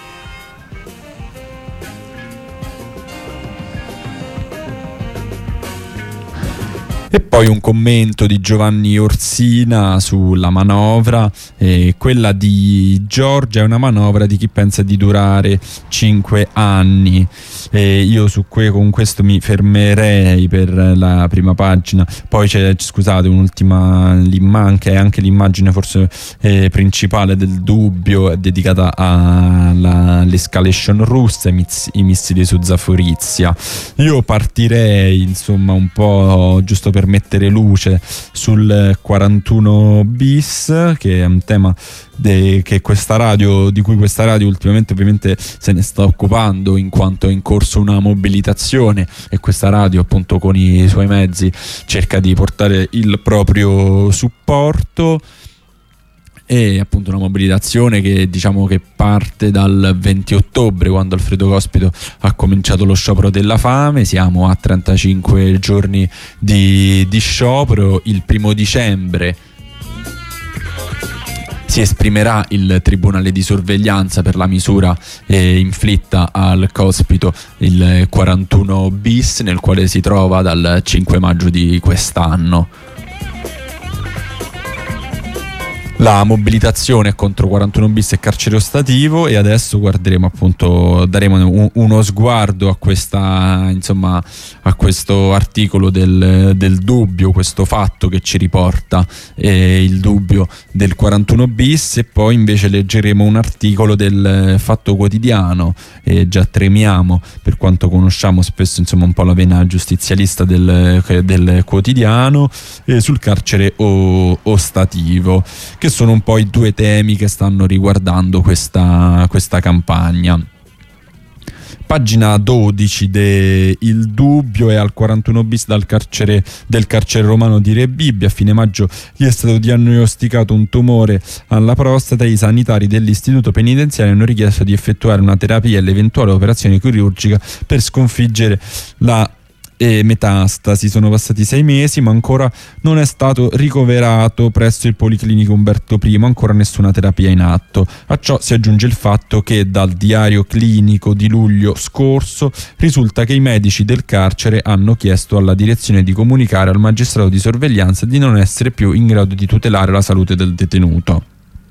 E poi un commento di Giovanni Orsina sulla manovra, eh, quella di Giorgia è una manovra di chi pensa di durare cinque anni. Eh, io su que- con questo mi fermerei per la prima pagina. Poi c'è, scusate, un'ultima immagine, che è anche l'immagine forse eh, principale del Dubbio, è dedicata all'escalation russa, i, miss- i missili su Zaporizhzhia. Io partirei insomma un po' giusto per per mettere luce sul quarantuno bis, che è un tema de, che questa radio, di cui questa radio ultimamente ovviamente se ne sta occupando, in quanto è in corso una mobilitazione e questa radio appunto con i suoi mezzi cerca di portare il proprio supporto. E appunto una mobilitazione che diciamo che parte dal venti ottobre, quando Alfredo Cospito ha cominciato lo sciopero della fame. Siamo a trentacinque giorni di, di sciopero. Il primo dicembre si esprimerà il tribunale di sorveglianza per la misura eh, inflitta al Cospito, il quarantuno bis, nel quale si trova dal cinque maggio di quest'anno. La mobilitazione contro quarantuno bis e carcere ostativo, e adesso guarderemo appunto, daremo un, uno sguardo a questa, insomma, a questo articolo del, del Dubbio, questo fatto che ci riporta eh, il Dubbio del quarantuno bis, e poi invece leggeremo un articolo del Fatto Quotidiano, e già tremiamo per quanto conosciamo spesso insomma un po' la vena giustizialista del, del quotidiano, eh, sul carcere o, ostativo, che sono un po' i due temi che stanno riguardando questa, questa campagna. Pagina dodici de Il Dubbio, è al quarantuno bis dal carcere, del carcere romano di Re Bibbia. A fine maggio gli è stato diagnosticato un tumore alla prostata. I sanitari dell'istituto penitenziario hanno richiesto di effettuare una terapia e l'eventuale operazione chirurgica per sconfiggere la e metastasi. Sono passati sei mesi ma ancora non è stato ricoverato presso il Policlinico Umberto primo, ancora nessuna terapia in atto. A ciò si aggiunge il fatto che dal diario clinico di luglio scorso risulta che i medici del carcere hanno chiesto alla direzione di comunicare al magistrato di sorveglianza di non essere più in grado di tutelare la salute del detenuto.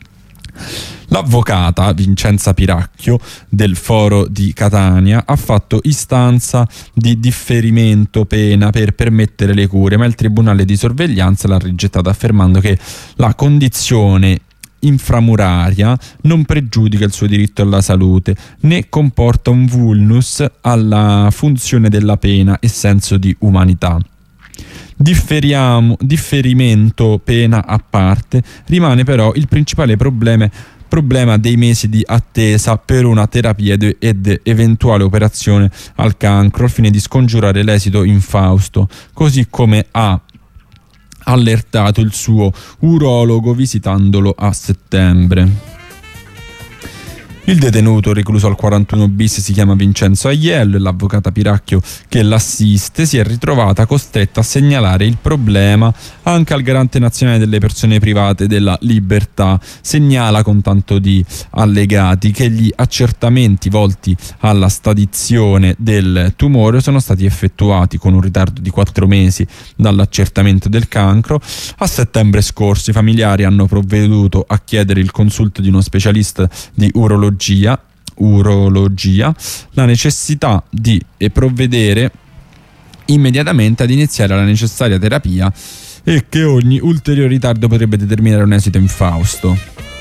L'avvocata Vincenza Piracchio del Foro di Catania ha fatto istanza di differimento pena per permettere le cure, ma il tribunale di sorveglianza l'ha rigettata, affermando che la condizione inframuraria non pregiudica il suo diritto alla salute né comporta un vulnus alla funzione della pena e senso di umanità. Differiamo, differimento pena a parte, rimane però il principale problema problema dei mesi di attesa per una terapia ed, ed eventuale operazione al cancro, al fine di scongiurare l'esito infausto, così come ha allertato il suo urologo visitandolo a settembre. Il detenuto recluso al quarantuno bis si chiama Vincenzo Aiello e l'avvocata Piracchio che l'assiste si è ritrovata costretta a segnalare il problema anche al garante nazionale delle persone private della libertà. Segnala con tanto di allegati che gli accertamenti volti alla stadizione del tumore sono stati effettuati con un ritardo di quattro mesi dall'accertamento del cancro. A settembre scorso i familiari hanno provveduto a chiedere il consulto di uno specialista di urologia urologia la necessità di provvedere immediatamente ad iniziare la necessaria terapia e che ogni ulteriore ritardo potrebbe determinare un esito infausto.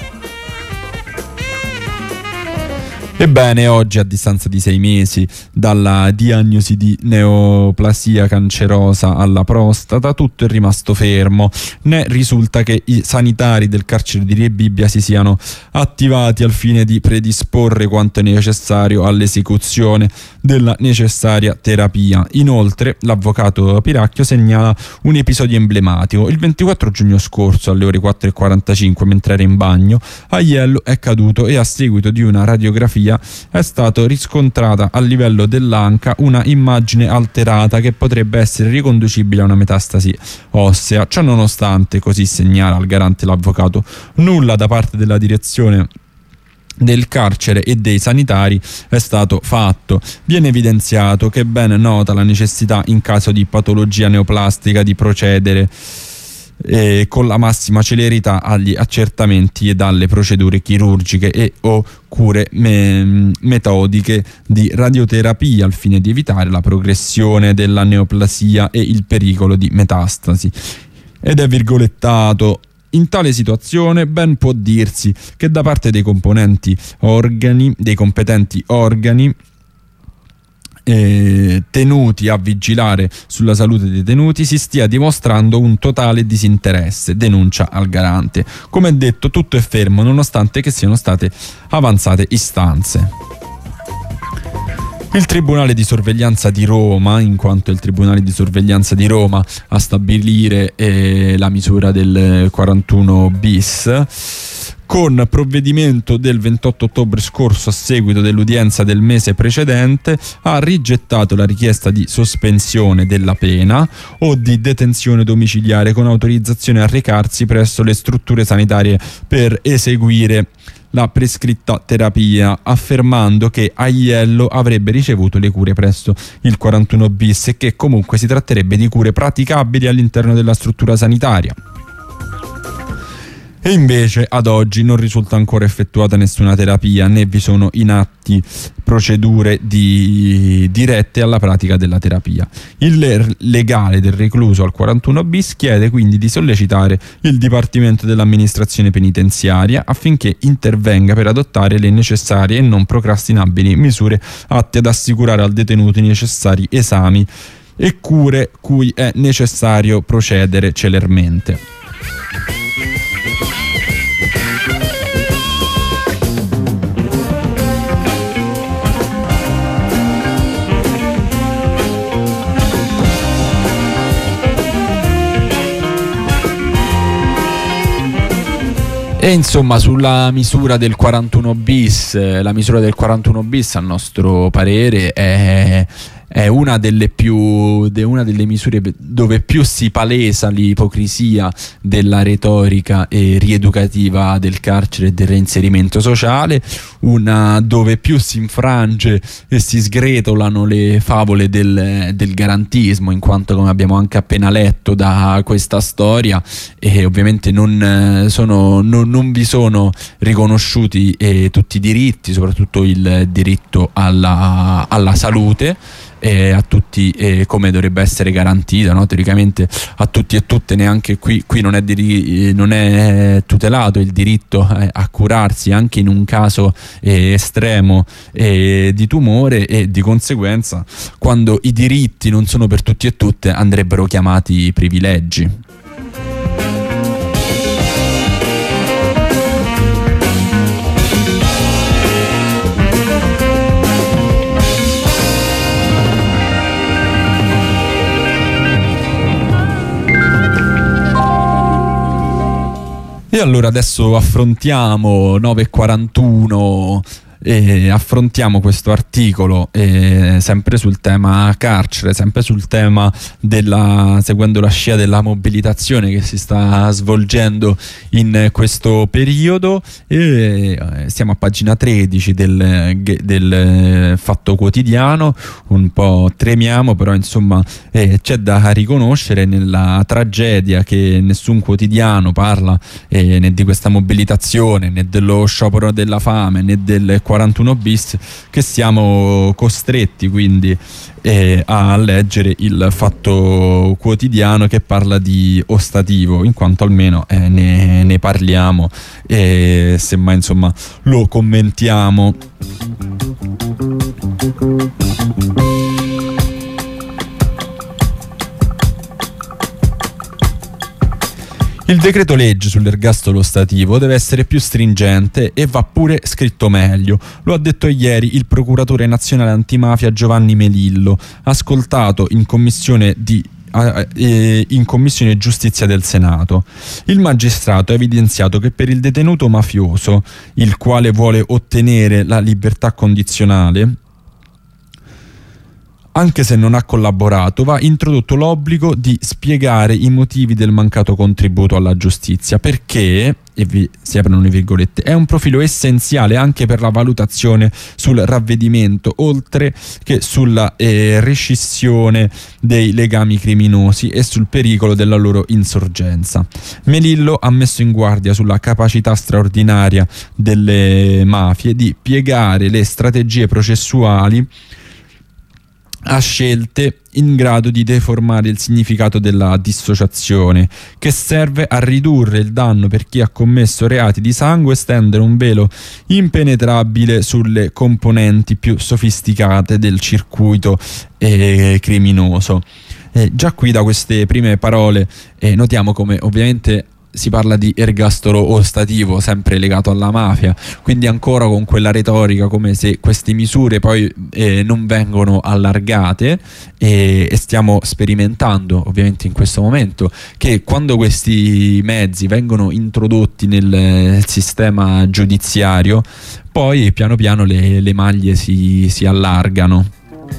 Ebbene, oggi, a distanza di sei mesi dalla diagnosi di neoplasia cancerosa alla prostata, tutto è rimasto fermo. Ne risulta che i sanitari del carcere di Rebibbia si siano attivati al fine di predisporre quanto necessario all'esecuzione della necessaria terapia. Inoltre, l'avvocato Piracchio segnala un episodio emblematico. Il ventiquattro giugno scorso, alle ore quattro e quarantacinque, mentre era in bagno, Aiello è caduto e a seguito di una radiografia è stato riscontrata a livello dell'anca una immagine alterata che potrebbe essere riconducibile a una metastasi ossea. Ciò nonostante, così segnala al garante l'avvocato, nulla da parte della direzione del carcere e dei sanitari è stato fatto. Viene evidenziato che è ben nota la necessità in caso di patologia neoplastica di procedere E con la massima celerità agli accertamenti ed alle procedure chirurgiche e o cure me- metodiche di radioterapia al fine di evitare la progressione della neoplasia e il pericolo di metastasi. Ed è virgolettato: in tale situazione ben può dirsi che da parte dei componenti organi, dei competenti organi Eh, tenuti a vigilare sulla salute dei detenuti si stia dimostrando un totale disinteresse, denuncia al garante. Come detto, tutto è fermo nonostante che siano state avanzate istanze. Il Tribunale di sorveglianza di Roma, in quanto è il Tribunale di sorveglianza di Roma a stabilire eh, la misura del quarantuno bis, con provvedimento del ventotto ottobre scorso, a seguito dell'udienza del mese precedente, ha rigettato la richiesta di sospensione della pena o di detenzione domiciliare con autorizzazione a recarsi presso le strutture sanitarie per eseguire la prescritta terapia, affermando che Aiello avrebbe ricevuto le cure presso il quarantuno bis e che comunque si tratterebbe di cure praticabili all'interno della struttura sanitaria. E invece ad oggi non risulta ancora effettuata nessuna terapia, né vi sono in atti procedure di, dirette alla pratica della terapia. Il legale del recluso al quarantuno bis chiede quindi di sollecitare il Dipartimento dell'Amministrazione Penitenziaria affinché intervenga per adottare le necessarie e non procrastinabili misure atte ad assicurare al detenuto i necessari esami e cure cui è necessario procedere celermente. E insomma, sulla misura del quarantuno bis, la misura del quarantuno bis a nostro parere è, è una delle più è una delle misure dove più si palesa l'ipocrisia della retorica e rieducativa del carcere e del reinserimento sociale, una dove più si infrange e si sgretolano le favole del, del garantismo, in quanto, come abbiamo anche appena letto da questa storia, e ovviamente non, sono, non, non vi sono riconosciuti eh, tutti i diritti, soprattutto il diritto alla, alla salute, e a tutti eh, come dovrebbe essere garantita, no? Teoricamente a tutti e tutte, neanche qui, qui non, è diri- non è tutelato il diritto eh, a curarsi anche in un caso eh, estremo eh, di tumore, e di conseguenza quando i diritti non sono per tutti e tutte andrebbero chiamati privilegi. E allora adesso affrontiamo nove e quarantuno eh, affrontiamo questo articolo eh, sempre sul tema carcere, sempre sul tema della, seguendo la scia della mobilitazione che si sta svolgendo in questo periodo, e eh, siamo a pagina tredici del, del Fatto Quotidiano. Un po' tremiamo, però insomma eh, c'è da riconoscere nella tragedia che nessun quotidiano parla eh, né di questa mobilitazione, né dello sciopero della fame, né del quarantuno bis, che siamo costretti quindi eh, a leggere il Fatto Quotidiano che parla di ostativo, in quanto almeno eh, ne, ne parliamo e semmai insomma lo commentiamo. Il decreto legge sull'ergastolo ostativo deve essere più stringente e va pure scritto meglio. Lo ha detto ieri il procuratore nazionale antimafia Giovanni Melillo, ascoltato in commissione di in Commissione Giustizia del Senato. Il magistrato ha evidenziato che per il detenuto mafioso, il quale vuole ottenere la libertà condizionale, anche se non ha collaborato, va introdotto l'obbligo di spiegare i motivi del mancato contributo alla giustizia, perché, e vi si aprono le virgolette, è un profilo essenziale anche per la valutazione sul ravvedimento, oltre che sulla eh, rescissione dei legami criminosi e sul pericolo della loro insorgenza. Melillo ha messo in guardia sulla capacità straordinaria delle mafie di piegare le strategie processuali a scelte in grado di deformare il significato della dissociazione, che serve a ridurre il danno per chi ha commesso reati di sangue e stendere un velo impenetrabile sulle componenti più sofisticate del circuito eh, criminoso. Eh, già qui da queste prime parole eh, notiamo come ovviamente si parla di ergastolo ostativo, sempre legato alla mafia, quindi ancora con quella retorica come se queste misure poi eh, non vengono allargate, e, e stiamo sperimentando ovviamente in questo momento che quando questi mezzi vengono introdotti nel sistema giudiziario, poi piano piano le, le maglie si, si allargano.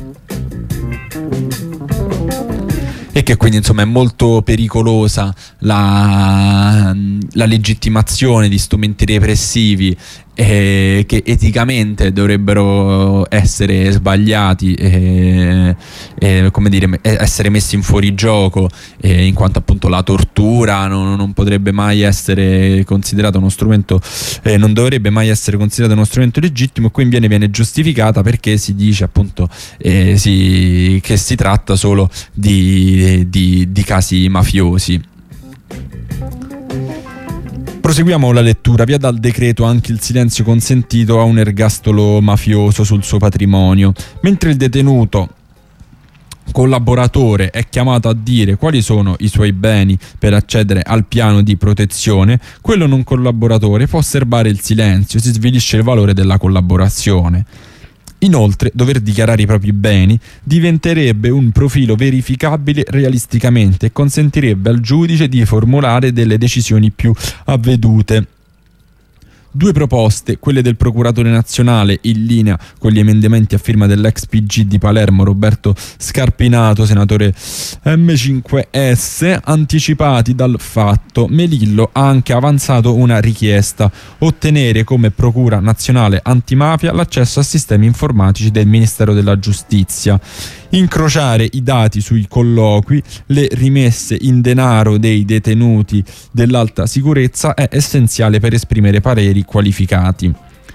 E che quindi insomma è molto pericolosa la, la legittimazione di strumenti repressivi eh, che eticamente dovrebbero essere sbagliati e, e come dire, essere messi in fuorigioco, eh, in quanto appunto la tortura non, non potrebbe mai essere considerata uno strumento, eh, non dovrebbe mai essere considerata uno strumento legittimo, e qui viene, viene giustificata perché si dice appunto eh, si, che si tratta solo di, di, di casi mafiosi. Proseguiamo la lettura. Via dal decreto anche il silenzio consentito a un ergastolo mafioso sul suo patrimonio. Mentre il detenuto collaboratore è chiamato a dire quali sono i suoi beni per accedere al piano di protezione, quello non collaboratore può osservare il silenzio, si svilisce il valore della collaborazione. Inoltre, dover dichiarare i propri beni diventerebbe un profilo verificabile realisticamente e consentirebbe al giudice di formulare delle decisioni più avvedute. Due proposte, quelle del procuratore nazionale in linea con gli emendamenti a firma dell'ex P G di Palermo Roberto Scarpinato, senatore M cinque S, anticipati dal Fatto. Melillo ha anche avanzato una richiesta: ottenere come Procura Nazionale Antimafia l'accesso a sistemi informatici del Ministero della Giustizia, incrociare i dati sui colloqui, le rimesse in denaro dei detenuti dell'alta sicurezza è essenziale per esprimere pareri qualificati.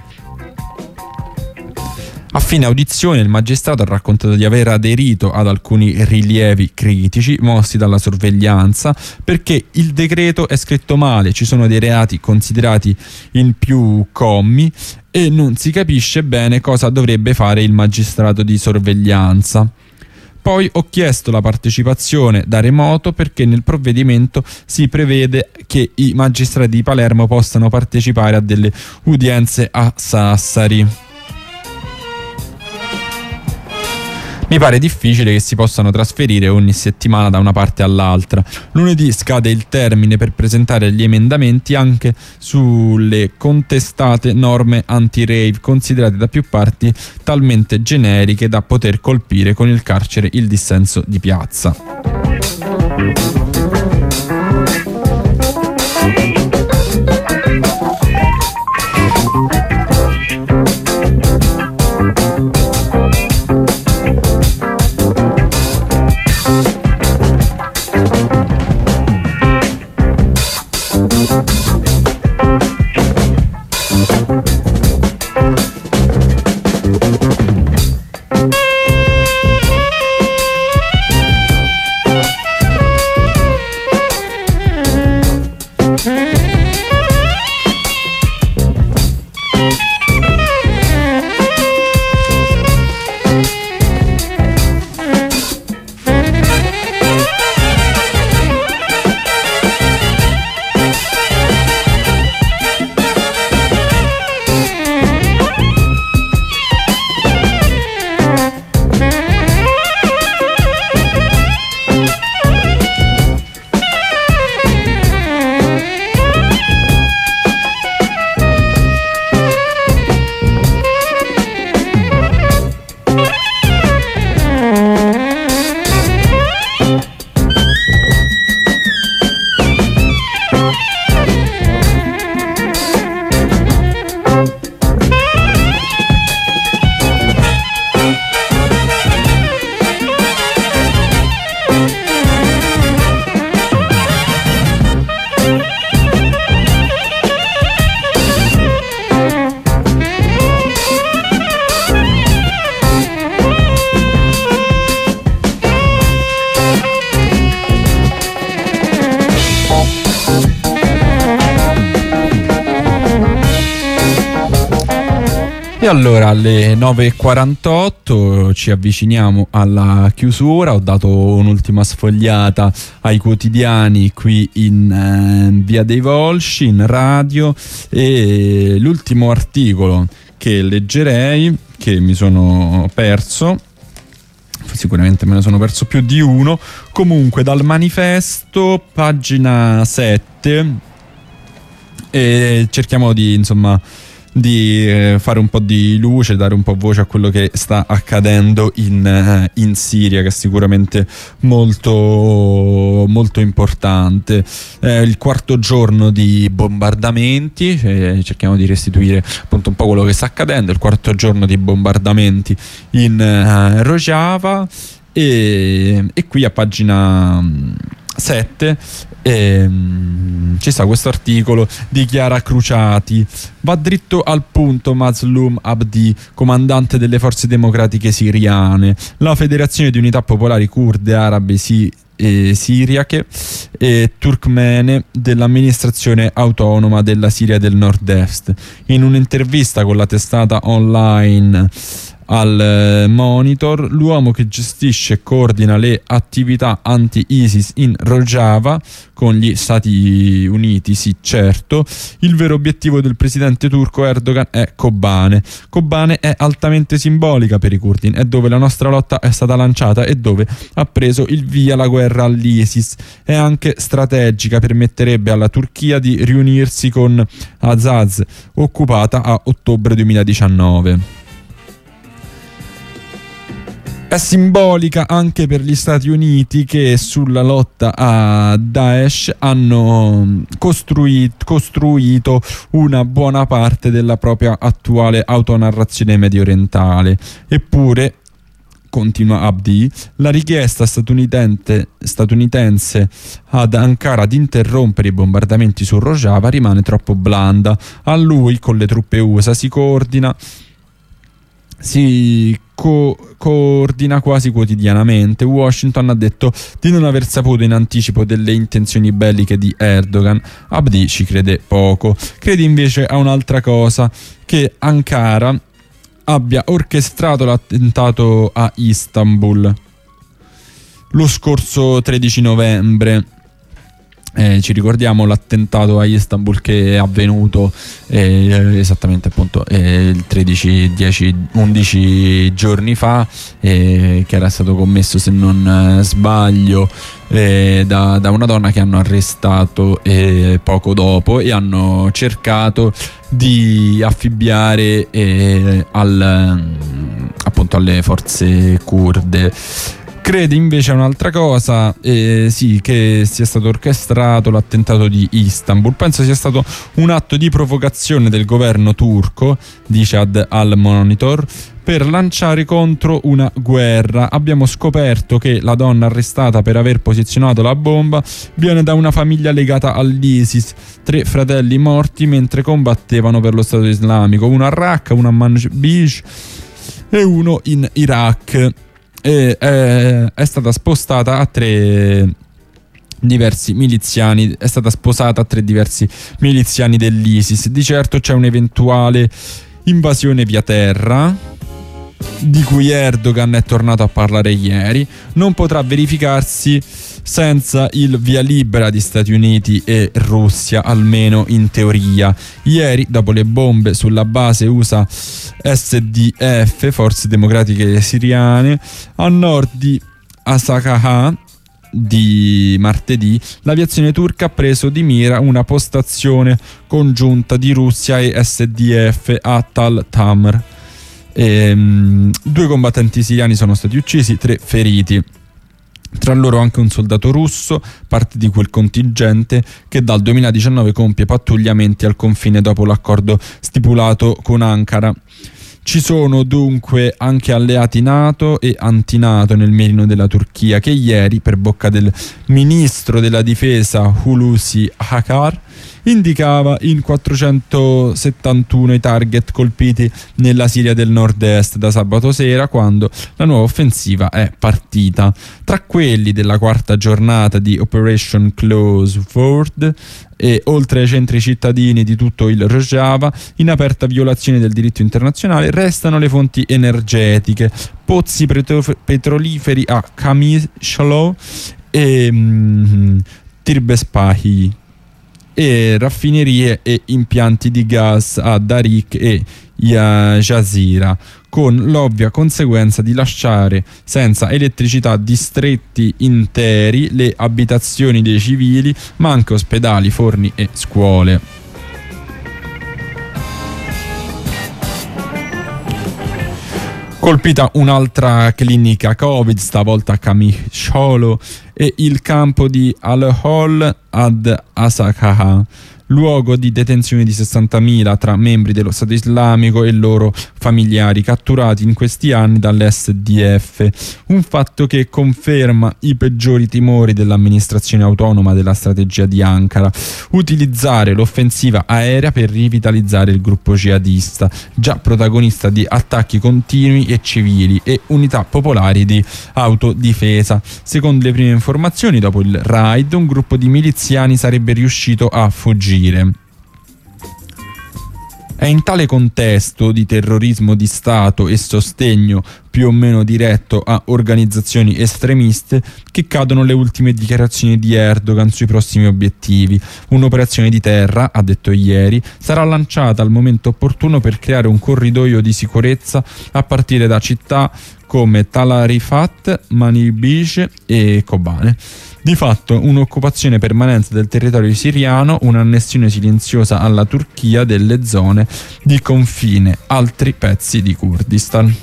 A fine audizione il magistrato ha raccontato di aver aderito ad alcuni rilievi critici mossi dalla sorveglianza, perché il decreto è scritto male, ci sono dei reati considerati in più commi e non si capisce bene cosa dovrebbe fare il magistrato di sorveglianza. Poi ho chiesto la partecipazione da remoto perché nel provvedimento si prevede che i magistrati di Palermo possano partecipare a delle udienze a Sassari. mi pare difficile che si possano trasferire ogni settimana da una parte all'altra. Lunedì scade il termine per presentare gli emendamenti anche sulle contestate norme anti-rave, considerate da più parti talmente generiche da poter colpire con il carcere il dissenso di piazza. E allora alle nove e quarantotto ci avviciniamo alla chiusura. Ho dato un'ultima sfogliata ai quotidiani qui in eh, Via dei Volsci, in radio, e l'ultimo articolo che leggerei, che mi sono perso, sicuramente me ne sono perso più di uno, comunque dal Manifesto, pagina sette, e cerchiamo di, insomma, di eh, fare un po' di luce, dare un po' voce a quello che sta accadendo in, eh, in Siria, che è sicuramente molto molto importante. Eh, il quarto giorno di bombardamenti, eh, cerchiamo di restituire appunto un po' quello che sta accadendo. Il quarto giorno di bombardamenti in eh, Rojava, e, e qui a pagina sette ehm, ci sta questo articolo di Chiara Cruciati. Va dritto al punto Mazloum Abdi, comandante delle forze democratiche siriane. La Federazione di Unità Popolari Kurde Arabe si E siriache e turkmene dell'amministrazione autonoma della Siria del Nord-Est. In un'intervista con la testata online al Monitor, l'uomo che gestisce e coordina le attività anti-ISIS in Rojava con gli Stati Uniti, sì certo, il vero obiettivo del presidente turco Erdogan è Kobane. Kobane è altamente simbolica per i curdi, è dove la nostra lotta è stata lanciata e dove ha preso il via la guerra all'ISIS. È anche strategica, permetterebbe alla Turchia di riunirsi con Azaz, occupata a ottobre duemiladiciannove. È simbolica anche per gli Stati Uniti, che sulla lotta a Daesh hanno costruito, costruito una buona parte della propria attuale autonarrazione mediorientale. Eppure, continua Abdi, la richiesta statunitense, statunitense ad Ankara di interrompere i bombardamenti su Rojava rimane troppo blanda. A lui, con le truppe U S A, si coordina si co- coordina quasi quotidianamente. Washington ha detto di non aver saputo in anticipo delle intenzioni belliche di Erdogan. Abdi ci crede poco. Crede invece a un'altra cosa, che Ankara abbia orchestrato l'attentato a Istanbul lo scorso tredici novembre. Eh, ci ricordiamo l'attentato a Istanbul che è avvenuto eh, esattamente appunto eh, il tredici, dieci, undici giorni fa, eh, che era stato commesso, se non eh, sbaglio, eh, da, da una donna che hanno arrestato eh, poco dopo, e hanno cercato di affibbiare eh, al, appunto alle forze curde. Crede invece a un'altra cosa, eh, sì, che sia stato orchestrato l'attentato di Istanbul. Penso sia stato un atto di provocazione del governo turco, dice ad Al Monitor, per lanciare contro una guerra. Abbiamo scoperto che la donna arrestata per aver posizionato la bomba viene da una famiglia legata all'ISIS. Tre fratelli morti mentre combattevano per lo Stato islamico, uno a Raqqa, uno a Manbij e uno in Iraq. E, eh, è stata spostata a tre diversi miliziani, è stata sposata a tre diversi miliziani dell'ISIS. Di certo c'è un'eventuale invasione via terra, di cui Erdogan è tornato a parlare ieri, non potrà verificarsi senza il via libera di Stati Uniti e Russia, almeno in teoria. Ieri, dopo le bombe sulla base U S A S D F, Forze Democratiche Siriane, a nord di Asakah di martedì, l'aviazione turca ha preso di mira una postazione congiunta di Russia e S D F a Tal Tamr. E, um, due combattenti siriani sono stati uccisi, tre feriti. Tra loro anche un soldato russo, parte di quel contingente che dal duemiladiciannove compie pattugliamenti al confine dopo l'accordo stipulato con Ankara. Ci sono dunque anche alleati NATO e anti-NATO nel mirino della Turchia, che ieri, per bocca del ministro della difesa Hulusi Akar, indicava in quattrocentosettantuno i target colpiti nella Siria del nord-est da sabato sera, quando la nuova offensiva è partita. Tra quelli della quarta giornata di Operation Close Word, e oltre ai centri cittadini di tutto il Rojava, in aperta violazione del diritto internazionale, restano le fonti energetiche, pozzi petro- petroliferi a Kamishlo e mm, Tirbespahi, e raffinerie e impianti di gas a Darik e Jazira, con l'ovvia conseguenza di lasciare senza elettricità distretti interi, le abitazioni dei civili, ma anche ospedali, forni e scuole. Colpita un'altra clinica Covid, stavolta a Kamisholo, e il campo di Al-Hol ad Asakah, luogo di detenzione di sessantamila tra membri dello Stato islamico e loro familiari catturati in questi anni dall'S D F, un fatto che conferma i peggiori timori dell'amministrazione autonoma della strategia di Ankara: utilizzare l'offensiva aerea per rivitalizzare il gruppo jihadista, già protagonista di attacchi continui e civili e unità popolari di autodifesa. Secondo le prime informazioni, dopo il raid, un gruppo di miliziani sarebbe riuscito a fuggire. È in tale contesto di terrorismo di Stato e sostegno più o meno diretto a organizzazioni estremiste che cadono le ultime dichiarazioni di Erdogan sui prossimi obiettivi. Un'operazione di terra, ha detto ieri, sarà lanciata al momento opportuno per creare un corridoio di sicurezza a partire da città come Tal Rifat, Manbij e Kobane. Di fatto un'occupazione permanente del territorio siriano, un'annessione silenziosa alla Turchia delle zone di confine, altri pezzi di Kurdistan.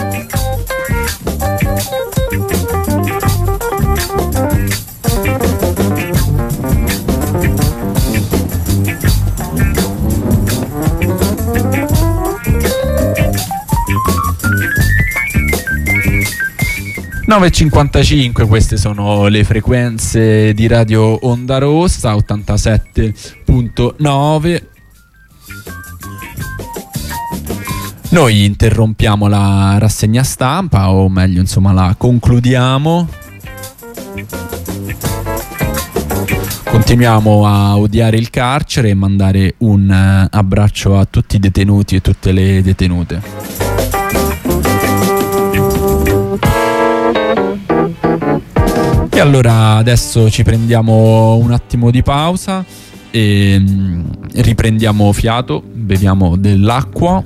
nove e cinquantacinque, queste sono le frequenze di Radio Onda Rossa, ottantasette virgola nove. Noi interrompiamo la rassegna stampa, o meglio insomma la concludiamo. Continuiamo a odiare il carcere e mandare un abbraccio a tutti i detenuti e tutte le detenute. E allora adesso ci prendiamo un attimo di pausa e riprendiamo fiato, beviamo dell'acqua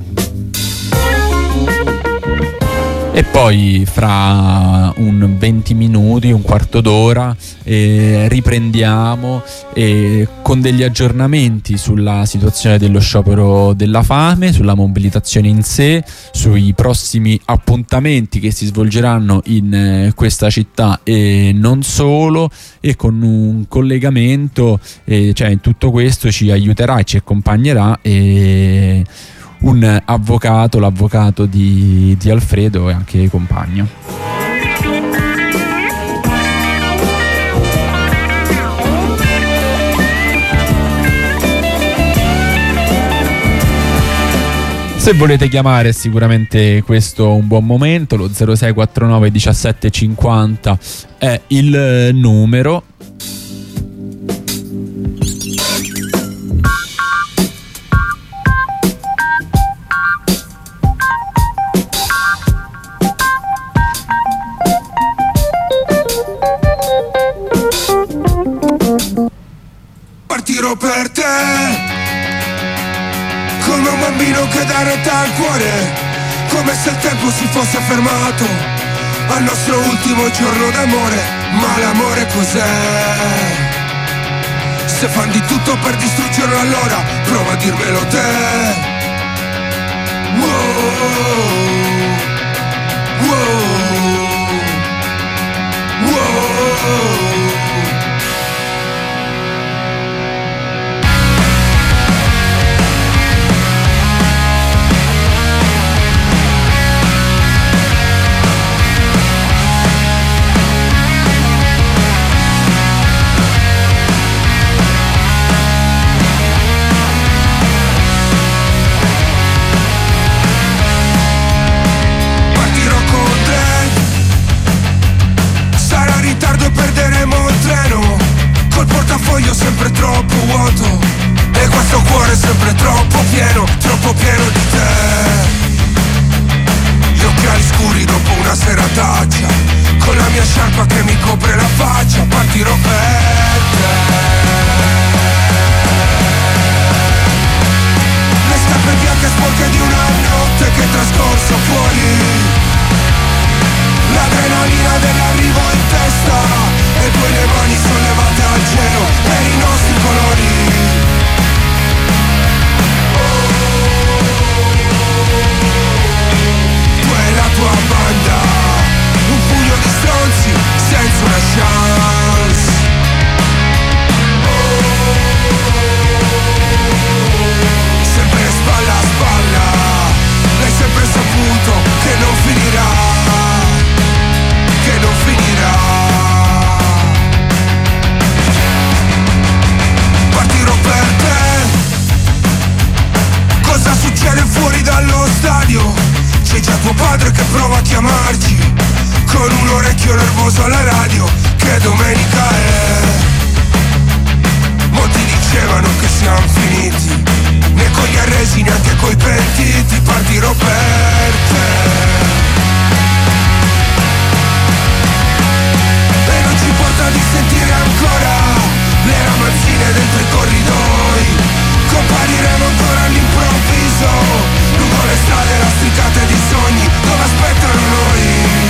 e poi fra un venti minuti, un quarto d'ora eh, riprendiamo eh, con degli aggiornamenti sulla situazione dello sciopero della fame, sulla mobilitazione in sé, sui prossimi appuntamenti che si svolgeranno in eh, questa città e non solo, e con un collegamento, eh, cioè in tutto questo ci aiuterà e ci accompagnerà e un avvocato, l'avvocato di, di Alfredo e anche compagno. Se volete chiamare sicuramente questo è un buon momento, lo zero sei quarantanove diciassette cinquanta è il numero. Partirò per te come un bambino che dà retta al cuore, come se il tempo si fosse fermato al nostro ultimo giorno d'amore. Ma l'amore cos'è? Se fan di tutto per distruggerlo, allora prova a dirmelo te. Wow, wow, wow. Portafoglio sempre troppo vuoto e questo cuore sempre troppo pieno, troppo pieno di te. Gli occhiali scuri dopo una serataccia, con la mia sciarpa che mi copre la faccia, partirò per te. Le scarpe bianche sporche di una notte che è trascorso fuori, l'adrenalina dell'arrivo in testa e poi le mani sollevate al cielo per i nostri colori. Tu e la tua banda, un pugno di stronzi senza una chance. Sempre spalla a spalla, l'hai sempre saputo che non finirà, che non finirà. Partirò per te. Cosa succede fuori dallo stadio? C'è già tuo padre che prova a chiamarci, con un orecchio nervoso alla radio, che domenica è. Molti dicevano che siamo finiti, né con gli arresi neanche coi pentiti. Partirò per te. E non ci importa di sentire ancora le ramazzine dentro i corridoi, compariremo ancora all'improvviso lungo le strade lastricate di sogni dove aspettano noi.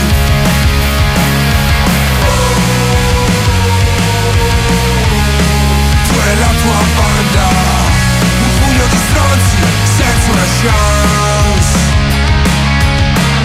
Tu e la tua banda, un pugno di stronzi senza una chance.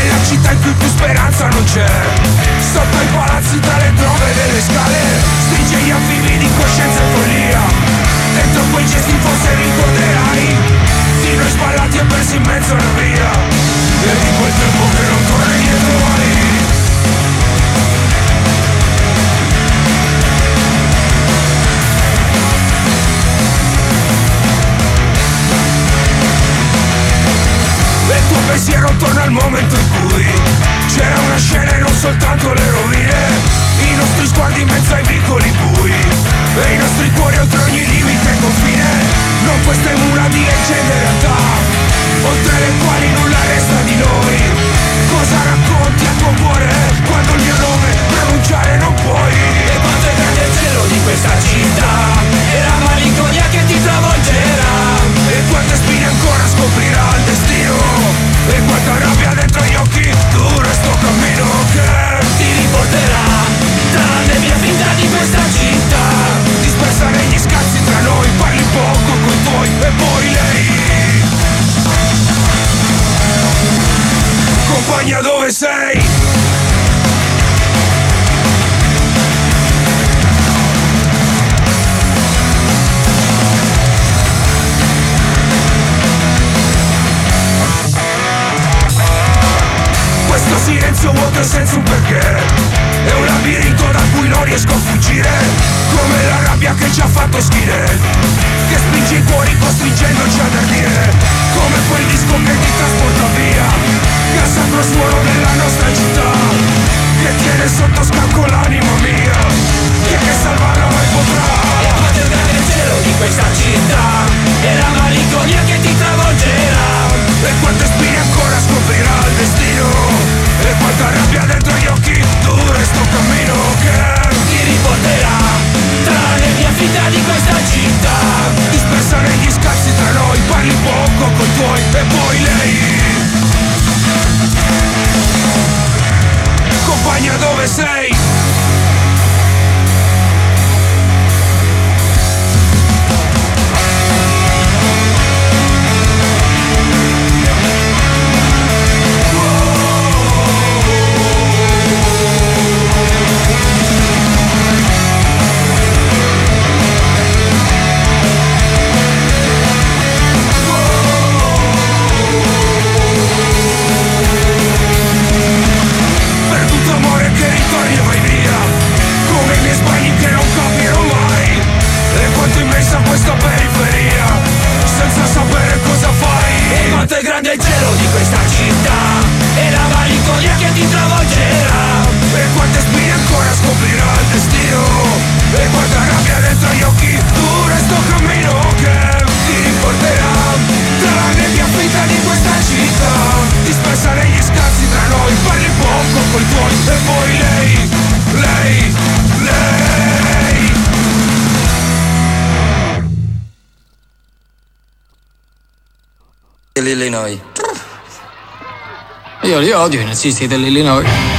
nella città in cui più speranza non c'è. Sotto i palazzi tra le droghe delle scale, stringe gli anfibi di coscienza e follia. Dentro quei gesti forse ricorderai di noi sballati e persi in mezzo alla via, e di quel tempo che non torna indietro mai. E il tuo pensiero torna al momento in cui c'era una scena e non soltanto le rovine, i nostri sguardi in mezzo ai vicoli bui, e i nostri cuori oltre ogni limite e confine. Non queste mura di leggende in realtà, oltre le quali nulla resta di noi. Cosa racconti al tuo cuore quando il mio nome pronunciare non puoi? E quanto è grande il cielo di questa città, e la malinconia che ti travolgerà, e quante spine ancora scoprirà il destino, e quanta rabbia dentro gli occhi dura sto cammino che ti riporterà tra la nebbia finta di questa città, dispersa negli scazzi tra noi, parli poco coi tuoi e poi lei. Compagna, dove sei? Questo silenzio vuoto e senza un perché è un labirinto da cui non riesco a fuggire, come la rabbia che ci ha fatto schiena, che spinge i cuori costringendoci ad ardire, come quel disco che ti trasporta via, che al sacro suono della nostra città, che tiene sotto scacco l'anima mia, chi è che salvarla mai potrà? E quanto è grande il cielo di questa città, e la malinconia che ti travolgerà, e quante spine ancora scoprirà il destino, e quanta rabbia dentro gli occhi dura sto cammino che ti riporterà tra la nebbia finta di questa città, dispersa negli scazzi tra noi, parli poco coi tuoi e poi lei. Compagna, dove sei? Questa periferia, senza sapere cosa fai. E quanto è grande il cielo di questa città, e la malinconia che ti travolgerà, e quante spine ancora scoprirà il destino, e quanta rabbia dentro gli occhi dura sto cammino che ti riporterà tra la nebbia finta di questa città, dispersa negli scazzi tra noi, parli poco coi tuoi e poi lei, lei, lei. L'Illinois. Io li odio i nazisti dell'Illinois.